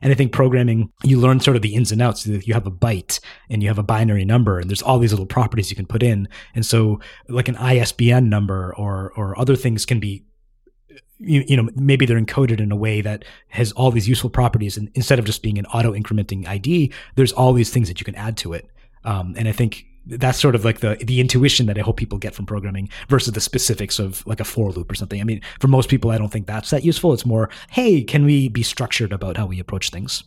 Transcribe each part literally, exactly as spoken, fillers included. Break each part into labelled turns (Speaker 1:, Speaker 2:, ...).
Speaker 1: And I think programming, you learn sort of the ins and outs. You have a byte and you have a binary number, and there's all these little properties you can put in. And so like an I S B N number or or other things can be, you, you know, maybe they're encoded in a way that has all these useful properties. And instead of just being an auto incrementing I D, there's all these things that you can add to it. Um, and I think that's sort of like the the intuition that I hope people get from programming versus the specifics of like a for loop or something. I mean, for most people, I don't think that's that useful. It's more, hey, can we be structured about how we approach things?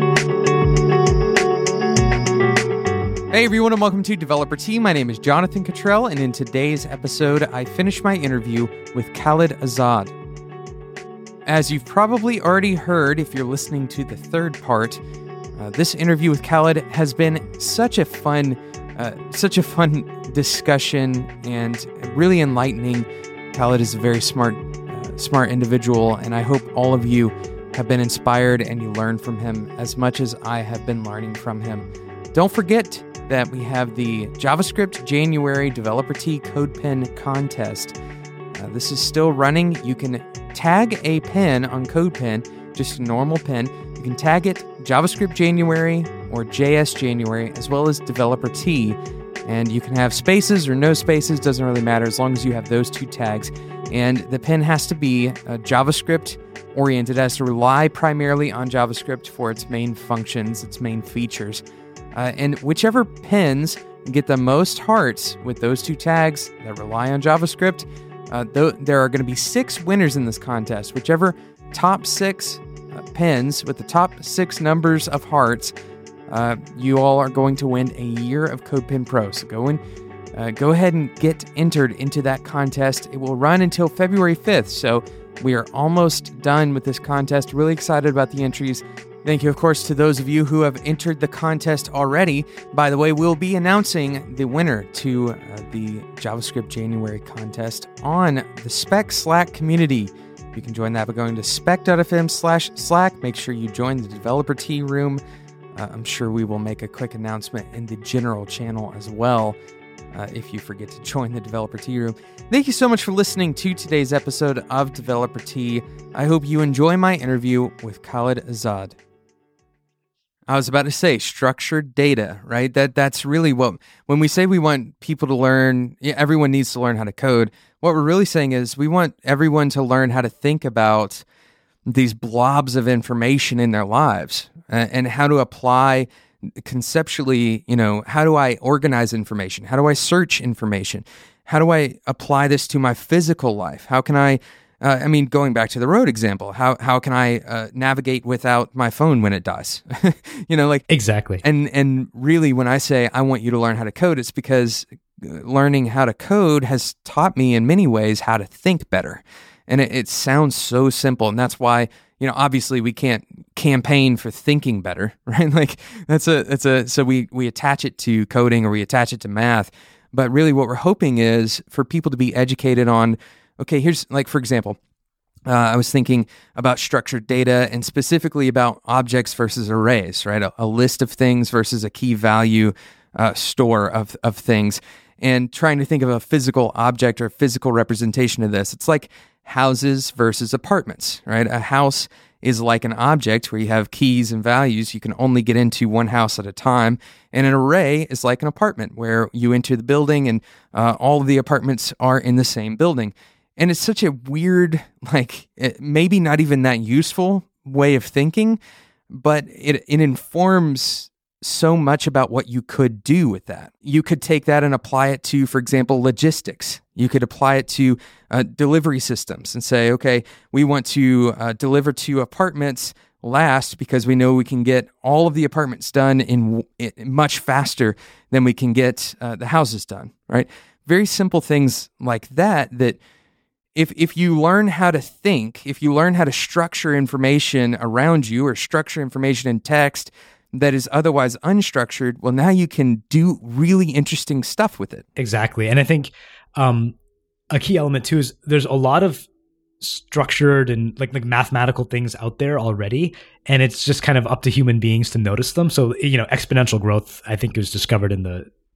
Speaker 2: Hey everyone, and welcome to Developer Tea. My name is Jonathan Cottrell, and in today's episode, I finished my interview with Khaled Azad. As you've probably already heard if you're listening to the third part, uh, this interview with Khaled has been such a fun, uh, such a fun discussion and really enlightening. Khaled is a very smart, uh, smart individual, and I hope all of you have been inspired and you learn from him as much as I have been learning from him. Don't forget that we have the JavaScript January Developer Tea CodePen contest. Uh, this is still running. You can tag a pen on CodePen, just a normal pen. You can tag it JavaScript January or J S January, as well as Developer Tea. And you can have spaces or no spaces, doesn't really matter as long as you have those two tags. And the pen has to be uh, JavaScript oriented. It has to rely primarily on JavaScript for its main functions, its main features. Uh, and whichever pens get the most hearts with those two tags that rely on JavaScript, uh, th- there are going to be six winners in this contest. Whichever top six uh, pens with the top six numbers of hearts, uh, you all are going to win a year of CodePen Pro. So go in, uh, go ahead and get entered into that contest. It will run until February fifth. So we are almost done with this contest. Really excited about the entries. Thank you, of course, to those of you who have entered the contest already. By the way, we'll be announcing the winner to uh, the JavaScript January contest on the Spec Slack community. You can join that by going to spec.fm slash Slack. Make sure you join the Developer Tea Room. Uh, I'm sure we will make a quick announcement in the general channel as well uh, if you forget to join the Developer Tea Room. Thank you so much for listening to today's episode of Developer Tea. I hope you enjoy my interview with Khaled Azad. I was about to say structured data, right? That that's really what, when we say we want people to learn, yeah, everyone needs to learn how to code. What we're really saying is we want everyone to learn how to think about these blobs of information in their lives and, and how to apply conceptually, you know, how do I organize information? How do I search information? How do I apply this to my physical life? How can I Uh, I mean, going back to the road example, how how can I uh, navigate without my phone when it dies? you know, like
Speaker 1: exactly.
Speaker 2: And and really, when I say I want you to learn how to code, it's because learning how to code has taught me in many ways how to think better. And it, it sounds so simple, and that's why, you know, obviously we can't campaign for thinking better, right? Like that's a that's a so we we attach it to coding or we attach it to math, but really what we're hoping is for people to be educated on. Okay, here's, like, for example, uh, I was thinking about structured data and specifically about objects versus arrays, right? A, a list of things versus a key value uh, store of, of things, and trying to think of a physical object or physical representation of this. It's like houses versus apartments, right? A house is like an object where you have keys and values. You can only get into one house at a time. And an array is like an apartment where you enter the building and uh, all of the apartments are in the same building. And it's such a weird, like, maybe not even that useful way of thinking, but it it informs so much about what you could do with that. You could take that and apply it to, for example, logistics. You could apply it to uh, delivery systems and say, okay, we want to uh, deliver to apartments last because we know we can get all of the apartments done in, in much faster than we can get uh, the houses done, right? Very simple things like that that If if you learn how to think, if you learn how to structure information around you or structure information in text that is otherwise unstructured, well, now you can do really interesting stuff with it.
Speaker 1: Exactly. And I think um, a key element too is there's a lot of structured and like like mathematical things out there already, and it's just kind of up to human beings to notice them. So, you know, exponential growth, I think, was discovered in the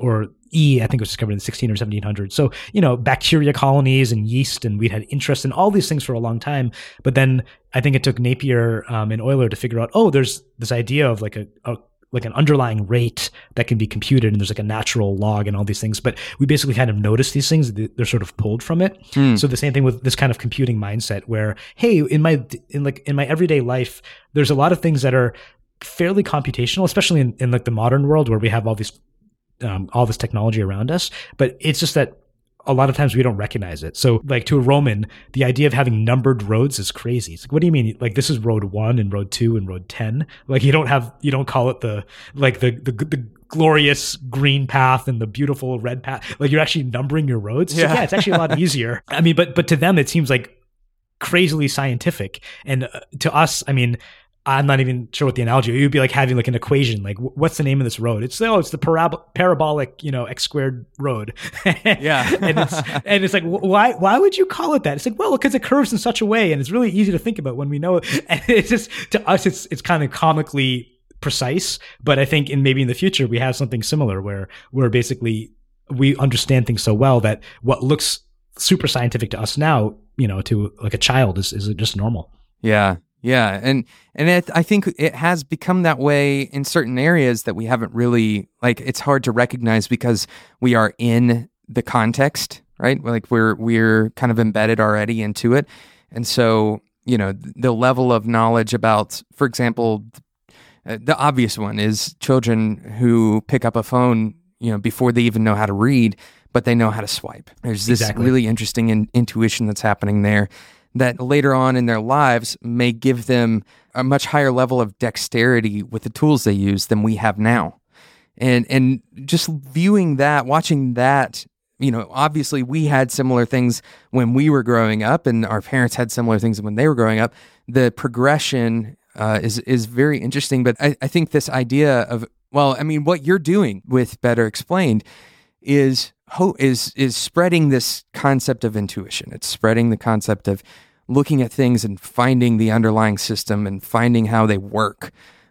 Speaker 1: or E, I think was discovered in the sixteen or seventeen hundreds. So, you know, bacteria colonies and yeast, and we'd had interest in all these things for a long time. But then I think it took Napier um, and Euler to figure out, oh, there's this idea of like a, a like an underlying rate that can be computed, and there's like a natural log and all these things. But we basically kind of notice these things; they're sort of pulled from it. Mm. So the same thing with this kind of computing mindset, where hey, in my in like in my everyday life, there's a lot of things that are fairly computational, especially in, in like the modern world where we have all these um, all this technology around us. But it's just that a lot of times we don't recognize it. So like to a Roman, the idea of having numbered roads is crazy. It's like, what do you mean? Like this is road one and road two and road ten. Like you don't have, you don't call it the, like the, the, the glorious green path and the beautiful red path. Like you're actually numbering your roads. Yeah. So yeah, it's actually a lot easier. I mean, but, but to them, it seems like crazily scientific. And uh, to us, I mean, I'm not even sure what the analogy. It would be like having like an equation. Like, what's the name of this road? It's oh, it's the parab- parabolic, you know, x squared road.
Speaker 2: Yeah,
Speaker 1: and it's and it's like, why why would you call it that? It's like, well, because it curves in such a way, and it's really easy to think about when we know it. And it's just to us, it's it's kind of comically precise. But I think in maybe in the future we have something similar where where basically we understand things so well that what looks super scientific to us now, you know, to like a child is is just normal.
Speaker 2: Yeah. Yeah, and and it, I think it has become that way in certain areas that we haven't really, like, it's hard to recognize because we are in the context, right? Like we're we're kind of embedded already into it, and so you know the level of knowledge about, for example, the obvious one is children who pick up a phone, you know, before they even know how to read, but they know how to swipe. There's this
Speaker 1: exactly.
Speaker 2: really interesting in, intuition that's happening there, that later on in their lives may give them a much higher level of dexterity with the tools they use than we have now. And and just viewing that, watching that, you know, obviously we had similar things when we were growing up, and our parents had similar things when they were growing up. The progression uh, is is very interesting, but I, I think this idea of, well, I mean, what you're doing with Better Explained is Ho- is is spreading this concept of intuition. It's spreading the concept of looking at things and finding the underlying system and finding how they work.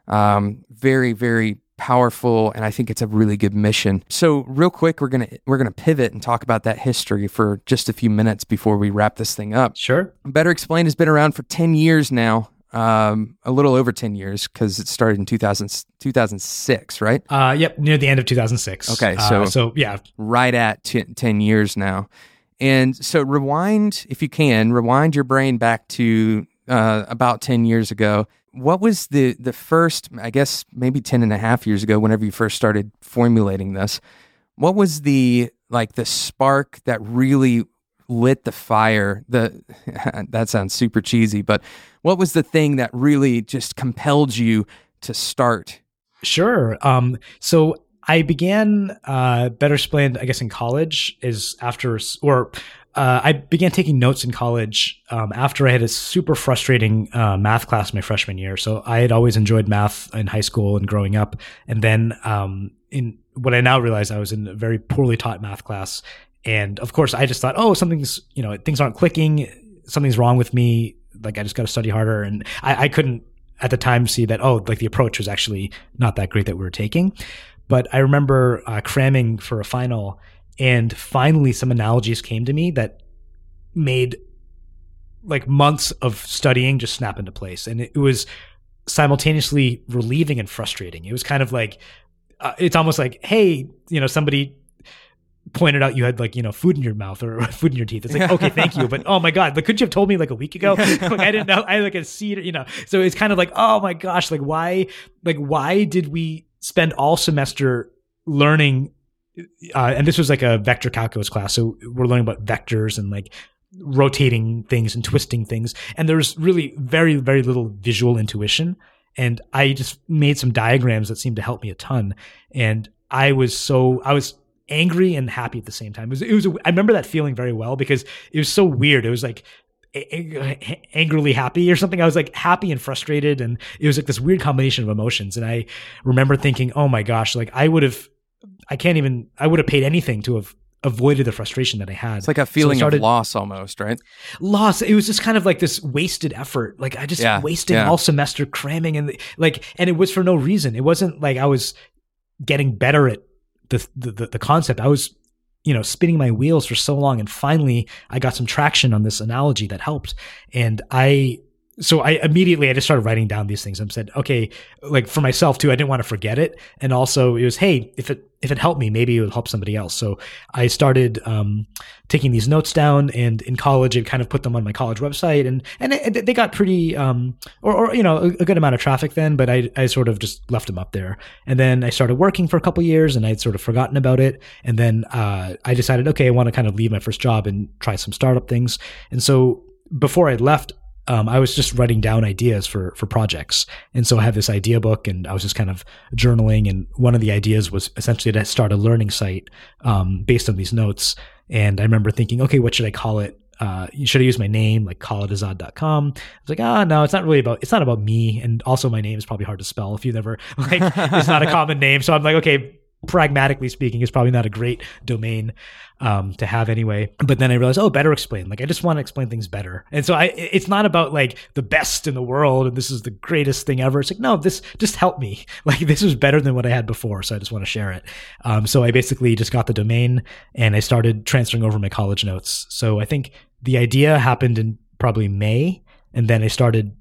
Speaker 2: Um, very, very powerful, and I think it's a really good mission. So, real quick, we're gonna we're gonna pivot and talk about that history for just a few minutes before we wrap this thing up.
Speaker 1: Sure.
Speaker 2: Better Explained has been around for ten years now. Um, a little over ten years because it started in two thousand, two thousand six, right?
Speaker 1: Uh, yep, near the end of two thousand six.
Speaker 2: Okay, so
Speaker 1: uh, so yeah,
Speaker 2: right at t- ten years now. And so rewind, if you can, rewind your brain back to uh, about ten years ago. What was the the first, I guess maybe ten and a half years ago, whenever you first started formulating this, what was the, like the spark that really lit the fire? The that sounds super cheesy, but what was the thing that really just compelled you to start?
Speaker 1: Sure. Um, so I began uh, Better Explained, I guess, in college. Is after or uh, I began taking notes in college um, after I had a super frustrating uh, math class my freshman year. So I had always enjoyed math in high school and growing up, and then um, in what I now realize, I was in a very poorly taught math class. And of course, I just thought, oh, something's, you know, things aren't clicking. Something's wrong with me. Like, I just got to study harder. And I, I couldn't at the time see that, oh, like the approach was actually not that great that we were taking. But I remember uh, cramming for a final, and finally some analogies came to me that made like months of studying just snap into place. And it, it was simultaneously relieving and frustrating. It was kind of like, uh, it's almost like, hey, you know, somebody pointed out you had like, you know, food in your mouth or food in your teeth. It's like, okay, thank you. But oh my God, like, couldn't you have told me like a week ago? Like, I didn't know. I had like a seed, you know, so it's kind of like, oh my gosh, like why, like, why did we spend all semester learning? Uh, and this was like a vector calculus class. So we're learning about vectors and like rotating things and twisting things. And there's really very, very little visual intuition. And I just made some diagrams that seemed to help me a ton. And I was so, I was angry and happy at the same time. It was, it was a, I remember that feeling very well because it was so weird. It was like a- angrily happy or something. I was like happy and frustrated, and it was like this weird combination of emotions. And I remember thinking, oh my gosh, like I would have, I can't even, I would have paid anything to have avoided the frustration that I had.
Speaker 2: It's like a feeling so started, of loss almost, right?
Speaker 1: Loss. It was just kind of like this wasted effort. Like I just yeah, wasted yeah. all semester cramming, and like, and it was for no reason. It wasn't like I was getting better at the, the, the concept. I was, you know, spinning my wheels for so long. And finally I got some traction on this analogy that helped. And I, so I immediately, I just started writing down these things and said, okay, like for myself too, I didn't want to forget it. And also it was, hey, if it, if it helped me, maybe it would help somebody else. So I started, um, taking these notes down, and in college, I kind of put them on my college website, and, and it, they got pretty, um, or, or, you know, a, a good amount of traffic then, but I, I sort of just left them up there. And then I started working for a couple years, and I'd sort of forgotten about it. And then, uh, I decided, okay, I want to kind of leave my first job and try some startup things. And so before I left, Um, I was just writing down ideas for, for projects. And so I had this idea book, and I was just kind of journaling. And one of the ideas was essentially to start a learning site, um, based on these notes. And I remember thinking, okay, what should I call it? Uh, should I use my name, like khaled azad dot com? I was like, ah, no, it's not really about, it's not about me. And also my name is probably hard to spell if you never, like, it's not a common name. So I'm like, okay, pragmatically speaking, it's probably not a great domain um, to have anyway. But then I realized, oh, Better Explain. Like, I just want to explain things better. And so I, it's not about like the best in the world and this is the greatest thing ever. It's like, no, this just helped me. Like, this was better than what I had before. So I just want to share it. Um, so I basically just got the domain, and I started transferring over my college notes. So I think the idea happened in probably May, and then I started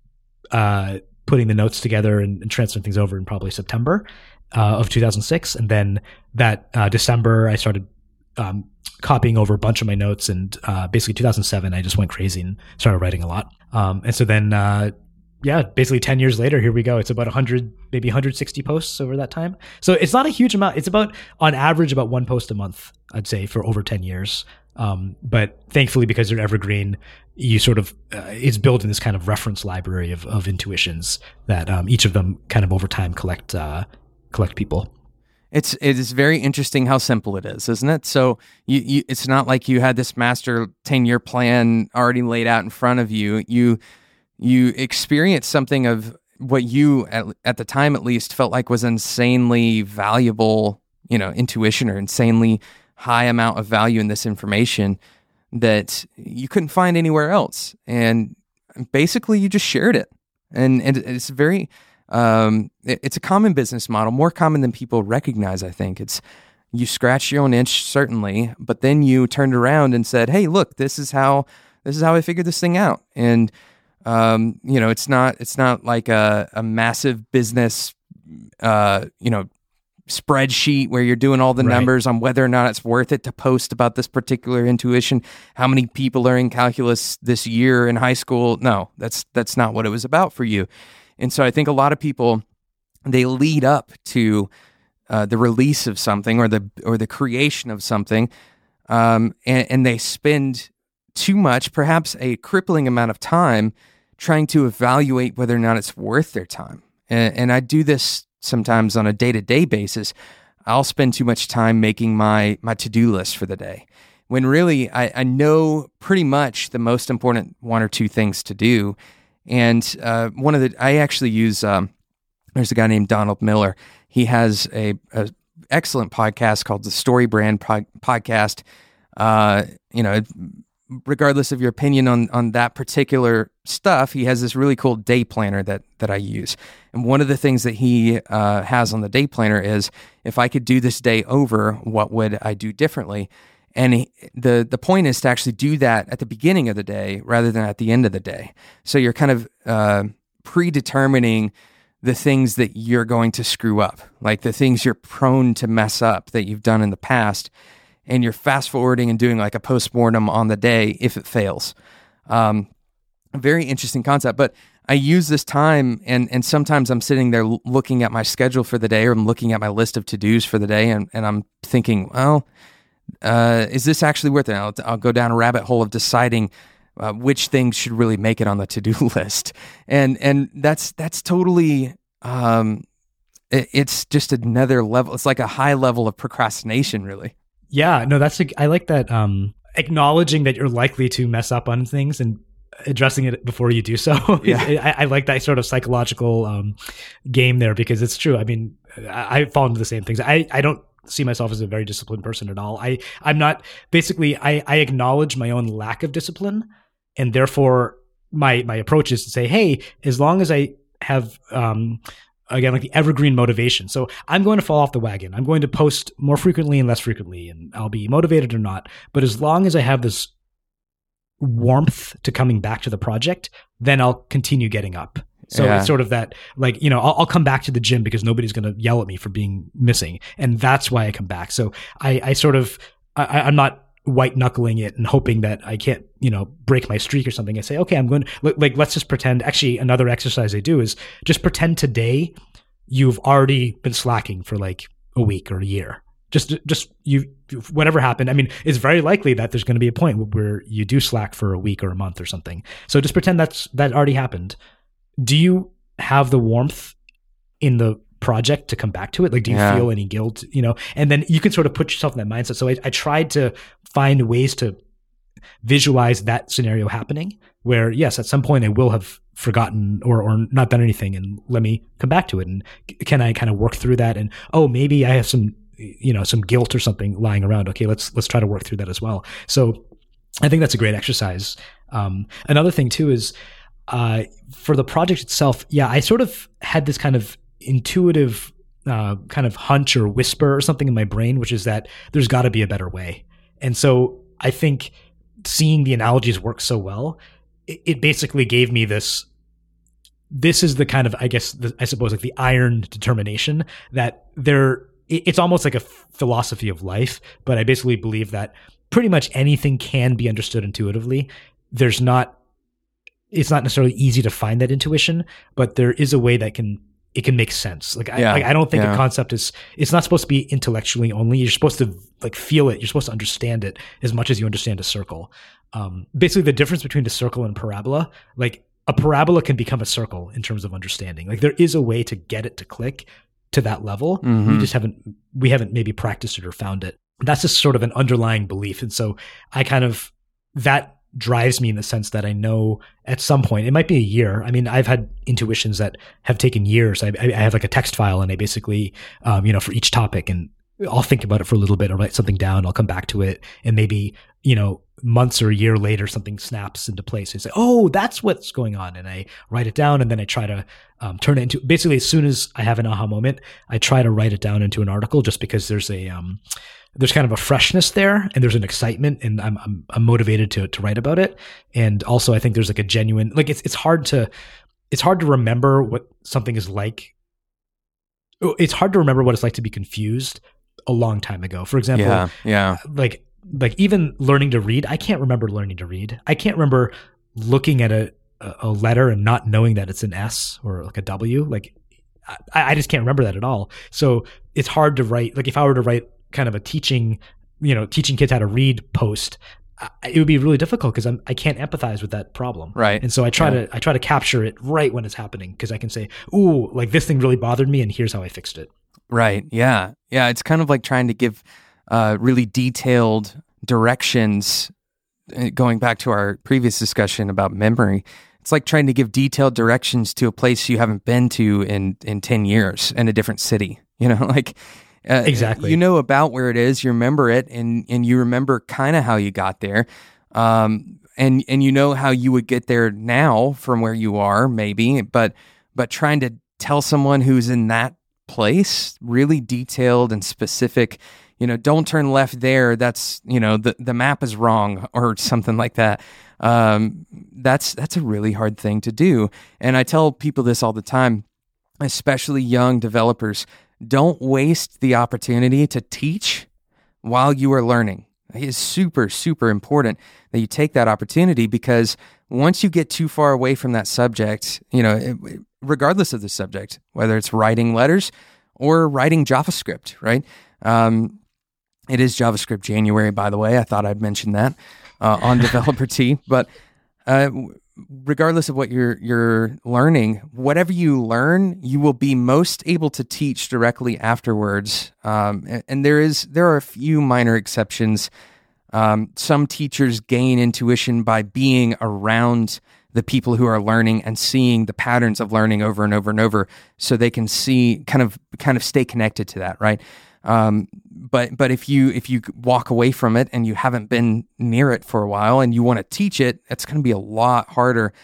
Speaker 1: uh, putting the notes together and, and transferring things over in probably September Uh, of two thousand six. And then that uh, December, I started um, copying over a bunch of my notes. And uh, basically two thousand seven, I just went crazy and started writing a lot. Um, and so then, uh, yeah, basically ten years later, here we go. It's about one hundred, maybe one hundred sixty posts over that time. So it's not a huge amount. It's about, on average, about one post a month, I'd say, for over ten years. Um, but thankfully, because they're evergreen, you sort of, uh, it's built in this kind of reference library of, of intuitions that um, each of them kind of over time collect uh, collect people.
Speaker 2: It's it is very interesting how simple it is, isn't it? So you, you it's not like you had this master ten-year plan already laid out in front of you. You you experienced something of what you at, at the time at least felt like was insanely valuable, you know, intuition, or insanely high amount of value in this information that you couldn't find anywhere else. And basically you just shared it. And, and it's very Um, it, it's a common business model, more common than people recognize, I think. It's, you scratch your own itch, certainly, but then you turned around and said, hey, look, this is how, this is how I figured this thing out. And, um, you know, it's not, it's not like a, a massive business, uh, you know, spreadsheet where you're doing all the
Speaker 1: right.
Speaker 2: numbers on whether or not it's worth it to post about this particular intuition. How many people are in calculus this year in high school? No, that's, that's not what it was about for you. And so I think a lot of people, they lead up to uh, the release of something or the or the creation of something, um, and, and they spend too much, perhaps a crippling amount of time, trying to evaluate whether or not it's worth their time. And, and I do this sometimes on a day-to-day basis. I'll spend too much time making my my to-do list for the day, when really I, I know pretty much the most important one or two things to do. And uh, one of the, I actually use, um, there's a guy named Donald Miller. He has a, a excellent podcast called the Story Brand Pod- Podcast. Uh, you know, regardless of your opinion on on that particular stuff, he has this really cool day planner that that I use. And one of the things that he uh, has on the day planner is, if I could do this day over, what would I do differently? And he, the the point is to actually do that at the beginning of the day rather than at the end of the day. So you're kind of uh, predetermining the things that you're going to screw up, like the things you're prone to mess up that you've done in the past, and you're fast forwarding and doing like a postmortem on the day if it fails. Um, a very interesting concept, but I use this time, and and sometimes I'm sitting there l- looking at my schedule for the day, or I'm looking at my list of to-dos for the day, and, and I'm thinking, well, uh, is this actually worth it? I'll, I'll go down a rabbit hole of deciding uh, which things should really make it on the to-do list. And and that's that's totally, um, it, it's just another level. It's like a high level of procrastination, really.
Speaker 1: Yeah, no, that's, a, I like that, um, acknowledging that you're likely to mess up on things and addressing it before you do so.
Speaker 2: Yeah.
Speaker 1: I, I like that sort of psychological um, game there, because it's true. I mean, I, I fall into the same things. I, I don't see myself as a very disciplined person at all. I, I'm not, basically, I, I acknowledge my own lack of discipline, and therefore my, my approach is to say, hey, as long as I have, um, again, like the evergreen motivation. So I'm going to fall off the wagon. I'm going to post more frequently and less frequently, and I'll be motivated or not. But as long as I have this warmth to coming back to the project, then I'll continue getting up. So yeah. It's sort of that, like, you know, I'll, I'll come back to the gym because nobody's going to yell at me for being missing. And that's why I come back. So I, I sort of, I, I'm not white knuckling it and hoping that I can't, you know, break my streak or something. I say, okay, I'm going to, like, let's just pretend. Actually, another exercise I do is just pretend today you've already been slacking for like a week or a year. Just, just you, whatever happened. I mean, it's very likely that there's going to be a point where you do slack for a week or a month or something. So just pretend that's, that already happened. Do you have the warmth in the project to come back to it? Like, do you yeah. feel any guilt, you know? And then you can sort of put yourself in that mindset. So I, I tried to find ways to visualize that scenario happening where, yes, at some point I will have forgotten or, or not done anything, and let me come back to it. And can I kind of work through that? And, oh, maybe I have some, you know, some guilt or something lying around. Okay, let's, let's try to work through that as well. So I think that's a great exercise. Um, another thing too is, Uh, for the project itself, yeah, I sort of had this kind of intuitive uh, kind of hunch or whisper or something in my brain, which is that there's got to be a better way. And so I think seeing the analogies work so well, it, it basically gave me this, this is the kind of, I guess, the, I suppose, like the iron determination that there, it, it's almost like a philosophy of life, but I basically believe that pretty much anything can be understood intuitively. There's not, it's not necessarily easy to find that intuition, but there is a way that can, it can make sense. Like, yeah, I, like I don't think yeah. a concept is, it's not supposed to be intellectually only. You're supposed to like feel it. You're supposed to understand it as much as you understand a circle. Um, basically the difference between a circle and parabola, like a parabola can become a circle in terms of understanding. Like there is a way to get it to click to that level. Mm-hmm. We just haven't, we haven't maybe practiced it or found it. That's just sort of an underlying belief. And so I kind of, that drives me in the sense that I know at some point, it might be a year. I mean, I've had intuitions that have taken years. I, I have like a text file and I basically, um, you know, for each topic, and I'll think about it for a little bit or write something down. I'll come back to it. And maybe, you know, months or a year later, something snaps into place. I say, oh, that's what's going on. And I write it down, and then I try to um, turn it into, basically as soon as I have an aha moment, I try to write it down into an article, just because there's a, um, there's kind of a freshness there, and there's an excitement, and I'm, I'm, I'm motivated to, to write about it. And also I think there's like a genuine, like it's, it's hard to, it's hard to remember what something is like. It's hard to remember what it's like to be confused a long time ago. For example,
Speaker 2: yeah, yeah.
Speaker 1: like, like even learning to read, I can't remember learning to read. I can't remember looking at a, a letter and not knowing that it's an S or like a W. Like I, I just can't remember that at all. So it's hard to write. Like if I were to write kind of a teaching, you know, teaching kids how to read post, it would be really difficult because I'm I can't empathize with that problem.
Speaker 2: Right.
Speaker 1: And so I try
Speaker 2: yeah.
Speaker 1: to I try to capture it right when it's happening, because I can say, ooh, like this thing really bothered me, and here's how I fixed it.
Speaker 2: Right. Yeah. Yeah. It's kind of like trying to give uh, really detailed directions. Going back to our previous discussion about memory, it's like trying to give detailed directions to a place you haven't been to in in ten years in a different city. You know, like. Uh,
Speaker 1: exactly.
Speaker 2: You know about where it is, you remember it, and, and you remember kind of how you got there. Um, and, and you know how you would get there now from where you are, maybe, but, but trying to tell someone who's in that place, really detailed and specific, you know, don't turn left there. That's, you know, the, the map is wrong or something like that. Um, that's, that's a really hard thing to do. And I tell people this all the time, especially young developers. Don't waste the opportunity to teach while you are learning. It is super, super important that you take that opportunity, because once you get too far away from that subject, you know, regardless of the subject, whether it's writing letters or writing JavaScript, right? Um, it is JavaScript January, by the way. I thought I'd mention that uh, on Developer Tea, but uh, regardless of what you're you're learning, whatever you learn, you will be most able to teach directly afterwards. Um, and, and there is there are a few minor exceptions. Um, some teachers gain intuition by being around the people who are learning and seeing the patterns of learning over and over and over, so they can see kind of kind of stay connected to that, right? Um, but but if you if you walk away from it and you haven't been near it for a while and you want to teach it, it's going to be a lot harder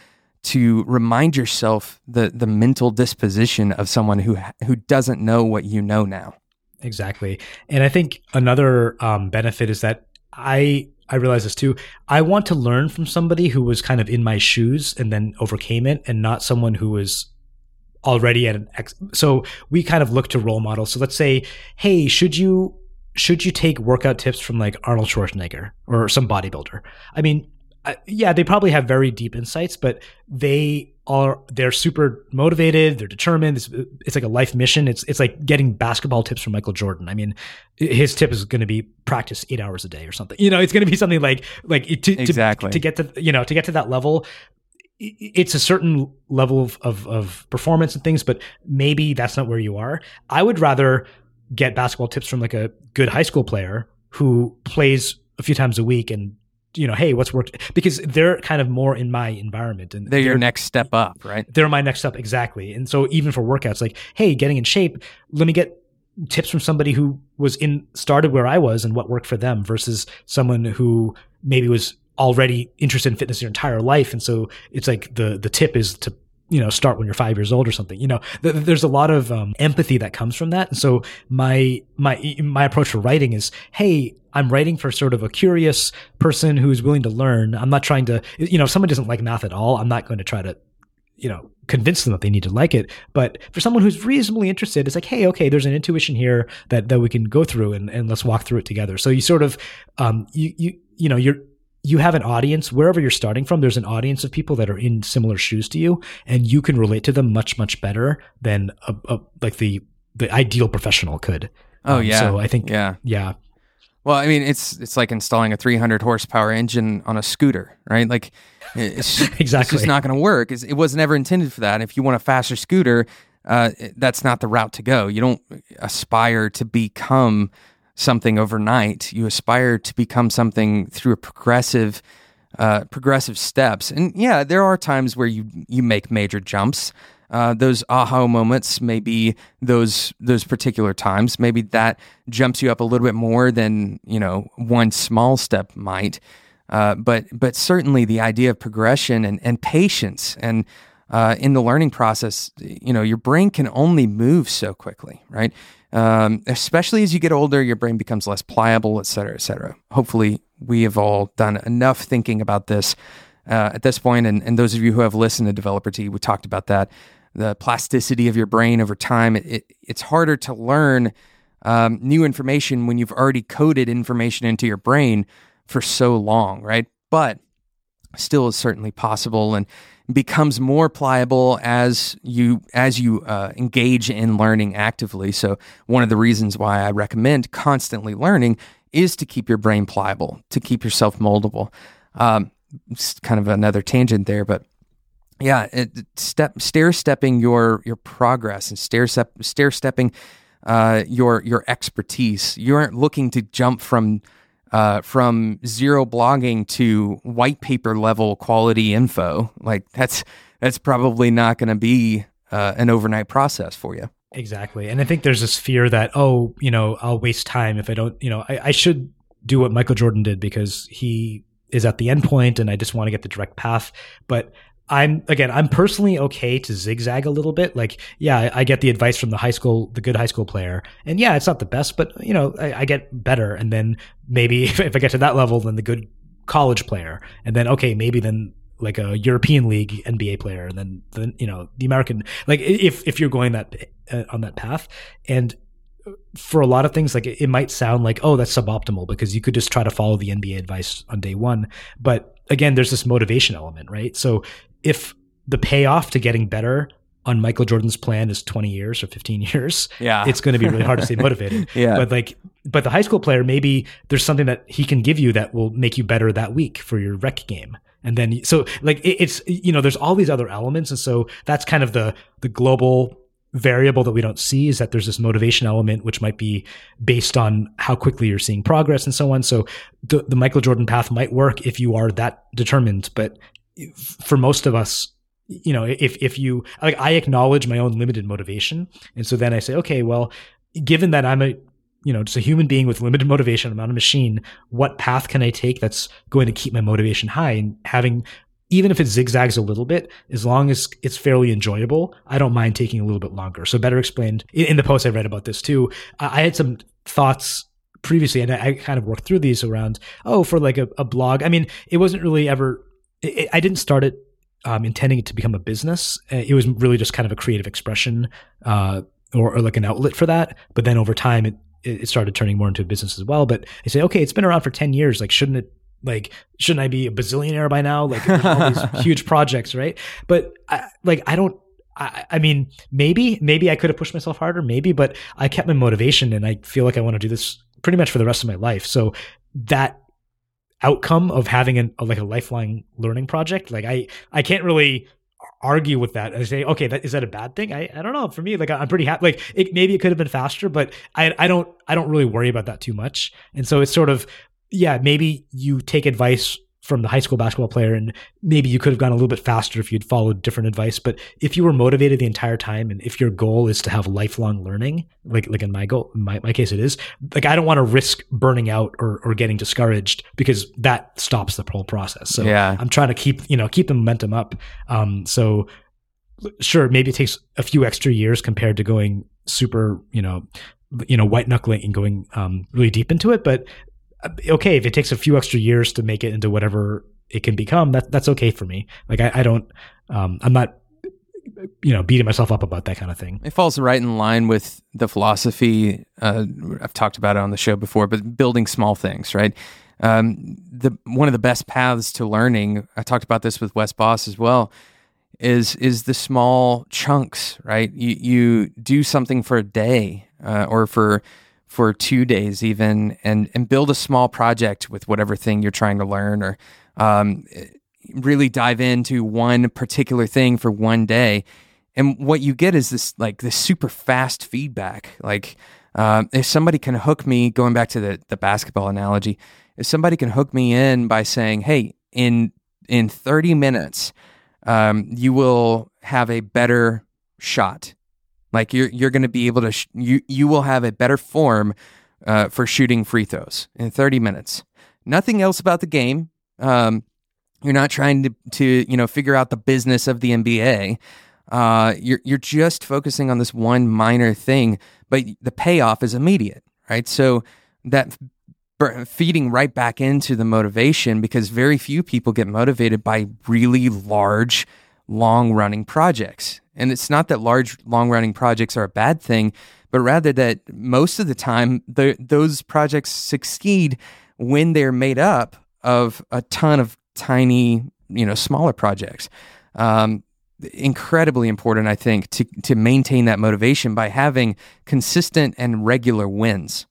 Speaker 2: to remind yourself the the mental disposition of someone who who doesn't know what you know now.
Speaker 1: Exactly. And I think another um, benefit is that I I realize this too. I want to learn from somebody who was kind of in my shoes and then overcame it, and not someone who was already at an ex. So we kind of look to role models. So let's say, hey, should you should you take workout tips from like Arnold Schwarzenegger or some bodybuilder? I mean, uh, yeah, they probably have very deep insights, but they are they're super motivated. They're determined. It's, it's like a life mission. It's it's like getting basketball tips from Michael Jordan. I mean, his tip is going to be practice eight hours a day or something. You know, it's going to be something like like to,
Speaker 2: exactly
Speaker 1: to, to get to you know to get to that level. It's a certain level of, of, of performance and things, but maybe that's not where you are. I would rather get basketball tips from like a good high school player who plays a few times a week and, you know, hey, what's worked? Because they're kind of more in my environment. And
Speaker 2: they're, they're your next step up, right?
Speaker 1: They're my next step, exactly. And so even for workouts, like, hey, getting in shape, let me get tips from somebody who was in, started where I was and what worked for them versus someone who maybe was already interested in fitness your entire life. And so it's like the the tip is to, you know, start when you're five years old or something. You know, th- there's a lot of um, empathy that comes from that. And so my my my approach for writing is, hey, I'm writing for sort of a curious person who is willing to learn. I'm not trying to, you know, if someone doesn't like math at all, I'm not going to try to, you know, convince them that they need to like it. But for someone who's reasonably interested, it's like, hey, okay, there's an intuition here that that we can go through and, and let's walk through it together. So you sort of, um, you you you know, you're you have an audience wherever you're starting from. There's an audience of people that are in similar shoes to you, and you can relate to them much, much better than a, a, like the the ideal professional could.
Speaker 2: Oh um, yeah.
Speaker 1: So I think
Speaker 2: yeah,
Speaker 1: yeah.
Speaker 2: Well, I mean, it's it's like installing a three hundred horsepower engine on a scooter, right? Like, it's,
Speaker 1: exactly.
Speaker 2: It's just not going to work. It's, it was never intended for that. If you want a faster scooter, uh, that's not the route to go. You don't aspire to become something overnight. You aspire to become something through a progressive, uh, progressive steps. And yeah, there are times where you you make major jumps. Uh, those aha moments may be those those particular times. Maybe that jumps you up a little bit more than, you know, one small step might. Uh, but but certainly the idea of progression and, and patience and uh, in the learning process, you know, your brain can only move so quickly, right? Um, especially as you get older, your brain becomes less pliable, et cetera, et cetera. Hopefully, we have all done enough thinking about this uh, at this point. And, and those of you who have listened to Developer T, we talked about that. The plasticity of your brain over time. It, it, it's harder to learn um, new information when you've already coded information into your brain for so long, right? But still is certainly possible and becomes more pliable as you as you uh, engage in learning actively. So one of the reasons why I recommend constantly learning is to keep your brain pliable, to keep yourself moldable. Um, it's kind of another tangent there, but yeah, it, step stair stepping your your progress and stair step stair stepping uh, your your expertise. You aren't looking to jump from uh, from zero blogging to white paper level quality info. Like that's that's probably not going to be uh, an overnight process for you.
Speaker 1: Exactly, and I think there's this fear that oh, you know, I'll waste time if I don't. You know, I, I should do what Michael Jordan did because he is at the end point, and I just want to get the direct path, but I'm again, I'm personally okay to zigzag a little bit. Like, yeah, I, I get the advice from the high school, the good high school player. And yeah, it's not the best, but you know, I, I get better. And then maybe if, if I get to that level, then the good college player. And then, okay, maybe then like a European League N B A player. And then, then you know, the American, like if, if you're going that uh, on that path. And for a lot of things, like it, it might sound like, oh, that's suboptimal because you could just try to follow the N B A advice on day one. But again, there's this motivation element, right? So if the payoff to getting better on Michael Jordan's plan is twenty years or fifteen years,
Speaker 2: yeah.
Speaker 1: it's going to be really hard to stay motivated.
Speaker 2: yeah.
Speaker 1: But like, but the high school player, maybe there's something that he can give you that will make you better that week for your rec game. And then, so like it, it's, you know, there's all these other elements. And so that's kind of the, the global variable that we don't see is that there's this motivation element, which might be based on how quickly you're seeing progress and so on. So the, the Michael Jordan path might work if you are that determined, but for most of us, you know, if, if you, like, I acknowledge my own limited motivation. And so then I say, okay, well, given that I'm a, you know, just a human being with limited motivation, I'm not a machine, what path can I take that's going to keep my motivation high? And having even if it zigzags a little bit, as long as it's fairly enjoyable, I don't mind taking a little bit longer. So Better Explained, in the post I read about this too, I had some thoughts previously, and I kind of worked through these around, oh, for like a, a blog. I mean, it wasn't really ever, it, I didn't start it um, intending it to become a business. It was really just kind of a creative expression uh, or, or like an outlet for that. But then over time, it, it started turning more into a business as well. But I say, okay, it's been around for ten years. Like, shouldn't it, like, shouldn't I be a bazillionaire by now? Like, there's all these huge projects, right? But I, like, I don't, I, I mean, maybe, maybe I could have pushed myself harder, maybe, but I kept my motivation, and I feel like I want to do this pretty much for the rest of my life. So that outcome of having an, a, like a lifelong learning project, like I, I can't really argue with that. I say, okay, that, is that a bad thing? I, I don't know. For me, like, I'm pretty happy. Like, it, maybe it could have been faster, but I, I don't, I don't really worry about that too much. And so it's sort of, yeah, maybe you take advice from the high school basketball player, and maybe you could have gone a little bit faster if you'd followed different advice. But if you were motivated the entire time, and if your goal is to have lifelong learning, like like in my goal, in my, my case it is, like, I don't want to risk burning out or, or getting discouraged, because that stops the whole process. So
Speaker 2: yeah.
Speaker 1: I'm trying to keep, you know, keep the momentum up. Um, so sure, maybe it takes a few extra years compared to going super, you know, you know, white knuckling and going um, really deep into it. But okay, if it takes a few extra years to make it into whatever it can become, that that's okay for me. Like, I, I don't, um, I'm not, you know, beating myself up about that kind of thing.
Speaker 2: It falls right in line with the philosophy. Uh, I've talked about it on the show before, but building small things, right? Um, the one of the best paths to learning, I talked about this with Wes Boss as well, is is the small chunks, right? You you do something for a day uh, or for for two days even, and, and build a small project with whatever thing you're trying to learn, or um, really dive into one particular thing for one day. And what you get is this, like, this super fast feedback. Like, um, if somebody can hook me, going back to the, the basketball analogy, if somebody can hook me in by saying, hey, in, in thirty minutes, um, you will have a better shot. Like, you're you're going to be able to sh- you you will have a better form uh, for shooting free throws in thirty minutes. Nothing else about the game. Um, you're not trying to to you know figure out the business of the N B A. Uh, you're you're just focusing on this one minor thing, but the payoff is immediate, right? So that b- feeding right back into the motivation, because very few people get motivated by really large, long running projects. And it's not that large, long-running projects are a bad thing, but rather that most of the time, the, those projects succeed when they're made up of a ton of tiny, you know, smaller projects. Um, incredibly important, I think, to to maintain that motivation by having consistent and regular wins.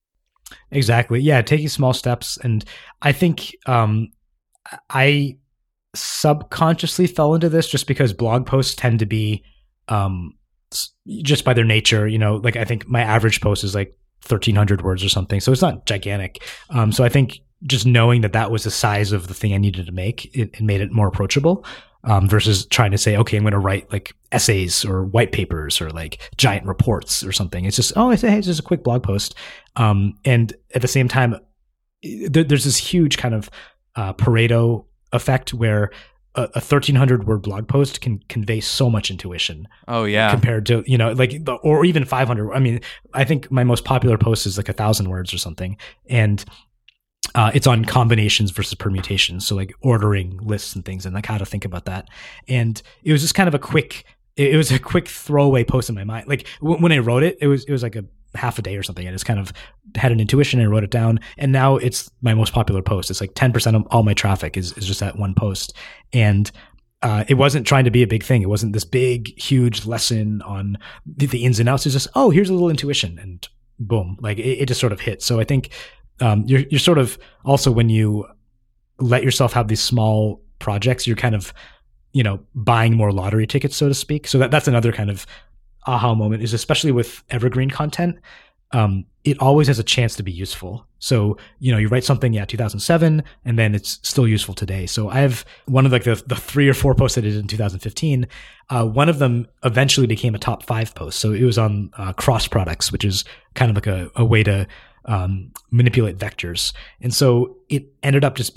Speaker 1: Exactly. Yeah, taking small steps. And I think um, I... subconsciously fell into this just because blog posts tend to be um just by their nature, you know, like, I think my average post is like thirteen hundred words or something, so it's not gigantic. Um so I think just knowing that that was the size of the thing I needed to make, it, it made it more approachable, um versus trying to say, okay, I'm going to write like essays or white papers or like giant reports or something. It's just, oh, I say, hey, it's just a quick blog post. Um and at the same time, there, there's this huge kind of uh Pareto effect where a, a thirteen hundred word blog post can convey so much intuition.
Speaker 2: Oh yeah.
Speaker 1: Compared to, you know, like, the, or even five hundred. I mean, I think my most popular post is like a thousand words or something. And uh, it's on combinations versus permutations. So like ordering lists and things, and like how to think about that. And it was just kind of a quick, it was a quick throwaway post in my mind. Like, w- when I wrote it, it was, it was like a half a day or something. I just kind of had an intuition and wrote it down. And now it's my most popular post. It's like ten percent of all my traffic is, is just that one post. And uh, it wasn't trying to be a big thing. It wasn't this big, huge lesson on the, the ins and outs. It's just, oh, here's a little intuition, and boom, like it, it just sort of hit. So I think um, you're, you're sort of also, when you let yourself have these small projects, you're kind of, you know, buying more lottery tickets, so to speak. So that, that's another kind of aha moment, is especially with evergreen content, um, it always has a chance to be useful. So, you know, you write something, yeah, two thousand seven, and then it's still useful today. So I have one of like the, the three or four posts I did in two thousand fifteen. Uh, one of them eventually became a top five post. So it was on uh, cross products, which is kind of like a, a way to um, manipulate vectors. And so it ended up just being a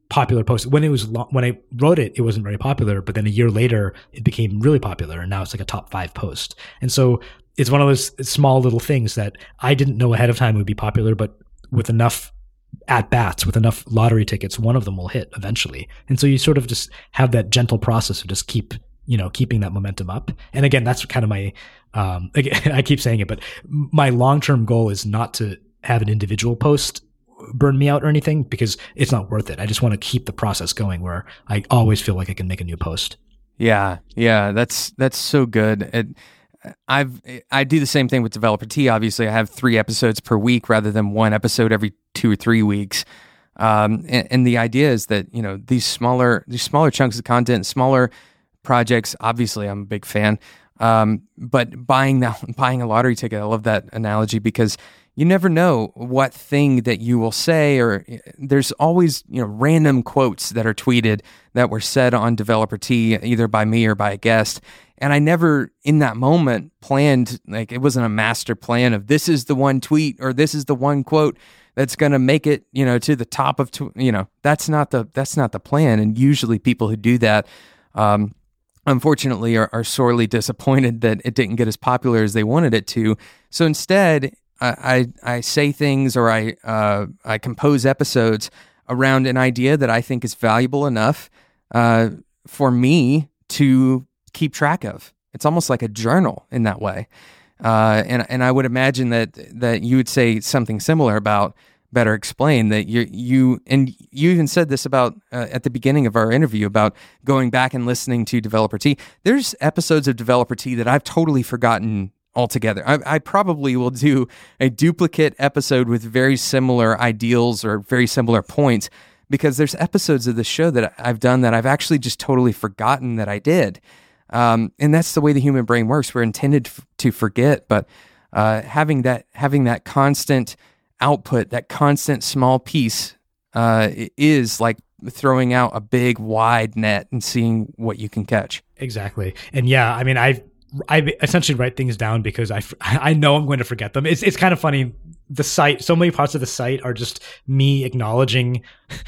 Speaker 1: popular post. When it was lo- when I wrote it, it wasn't very popular, but then a year later, it became really popular, and now it's like a top five post. And so it's one of those small little things that I didn't know ahead of time would be popular, but with enough at bats, with enough lottery tickets, one of them will hit eventually. And so you sort of just have that gentle process of just keep, you know, keeping that momentum up. And again, that's kind of my, um, again, I keep saying it, but my long-term goal is not to have an individual post burn me out or anything, because it's not worth it. I just want to keep the process going where I always feel like I can make a new post.
Speaker 2: Yeah. Yeah. That's, that's so good. It, I've, I do the same thing with Developer Tea. Obviously I have three episodes per week rather than one episode every two or three weeks. Um, and, and the idea is that, you know, these smaller, these smaller chunks of content, smaller projects, obviously I'm a big fan. Um, but buying that, buying a lottery ticket, I love that analogy, because you never know what thing that you will say, or there's always, you know, random quotes that are tweeted that were said on Developer Tea, either by me or by a guest. And I never in that moment planned, like it wasn't a master plan of this is the one tweet or this is the one quote that's going to make it, you know, to the top of, tw- you know, that's not the, that's not the plan. And usually people who do that, um, unfortunately are, are sorely disappointed that it didn't get as popular as they wanted it to. So instead, I, I, I say things, or I, uh, I compose episodes around an idea that I think is valuable enough, uh, for me to keep track of. It's almost like a journal in that way. Uh, and, and I would imagine that, that you would say something similar about Better Explained, that you, you, and you even said this about, uh, at the beginning of our interview about going back and listening to Developer Tea. There's episodes of Developer Tea that I've totally forgotten altogether. I, I probably will do a duplicate episode with very similar ideals or very similar points, because there's episodes of the show that I've done that I've actually just totally forgotten that I did. Um, and that's the way the human brain works. We're intended f- to forget, but uh, having that having that constant output, that constant small piece, uh, is like throwing out a big wide net and seeing what you can catch.
Speaker 1: Exactly. And yeah, I mean, I've I essentially write things down because I, I know I'm going to forget them. It's it's kind of funny. The site, so many parts of the site are just me acknowledging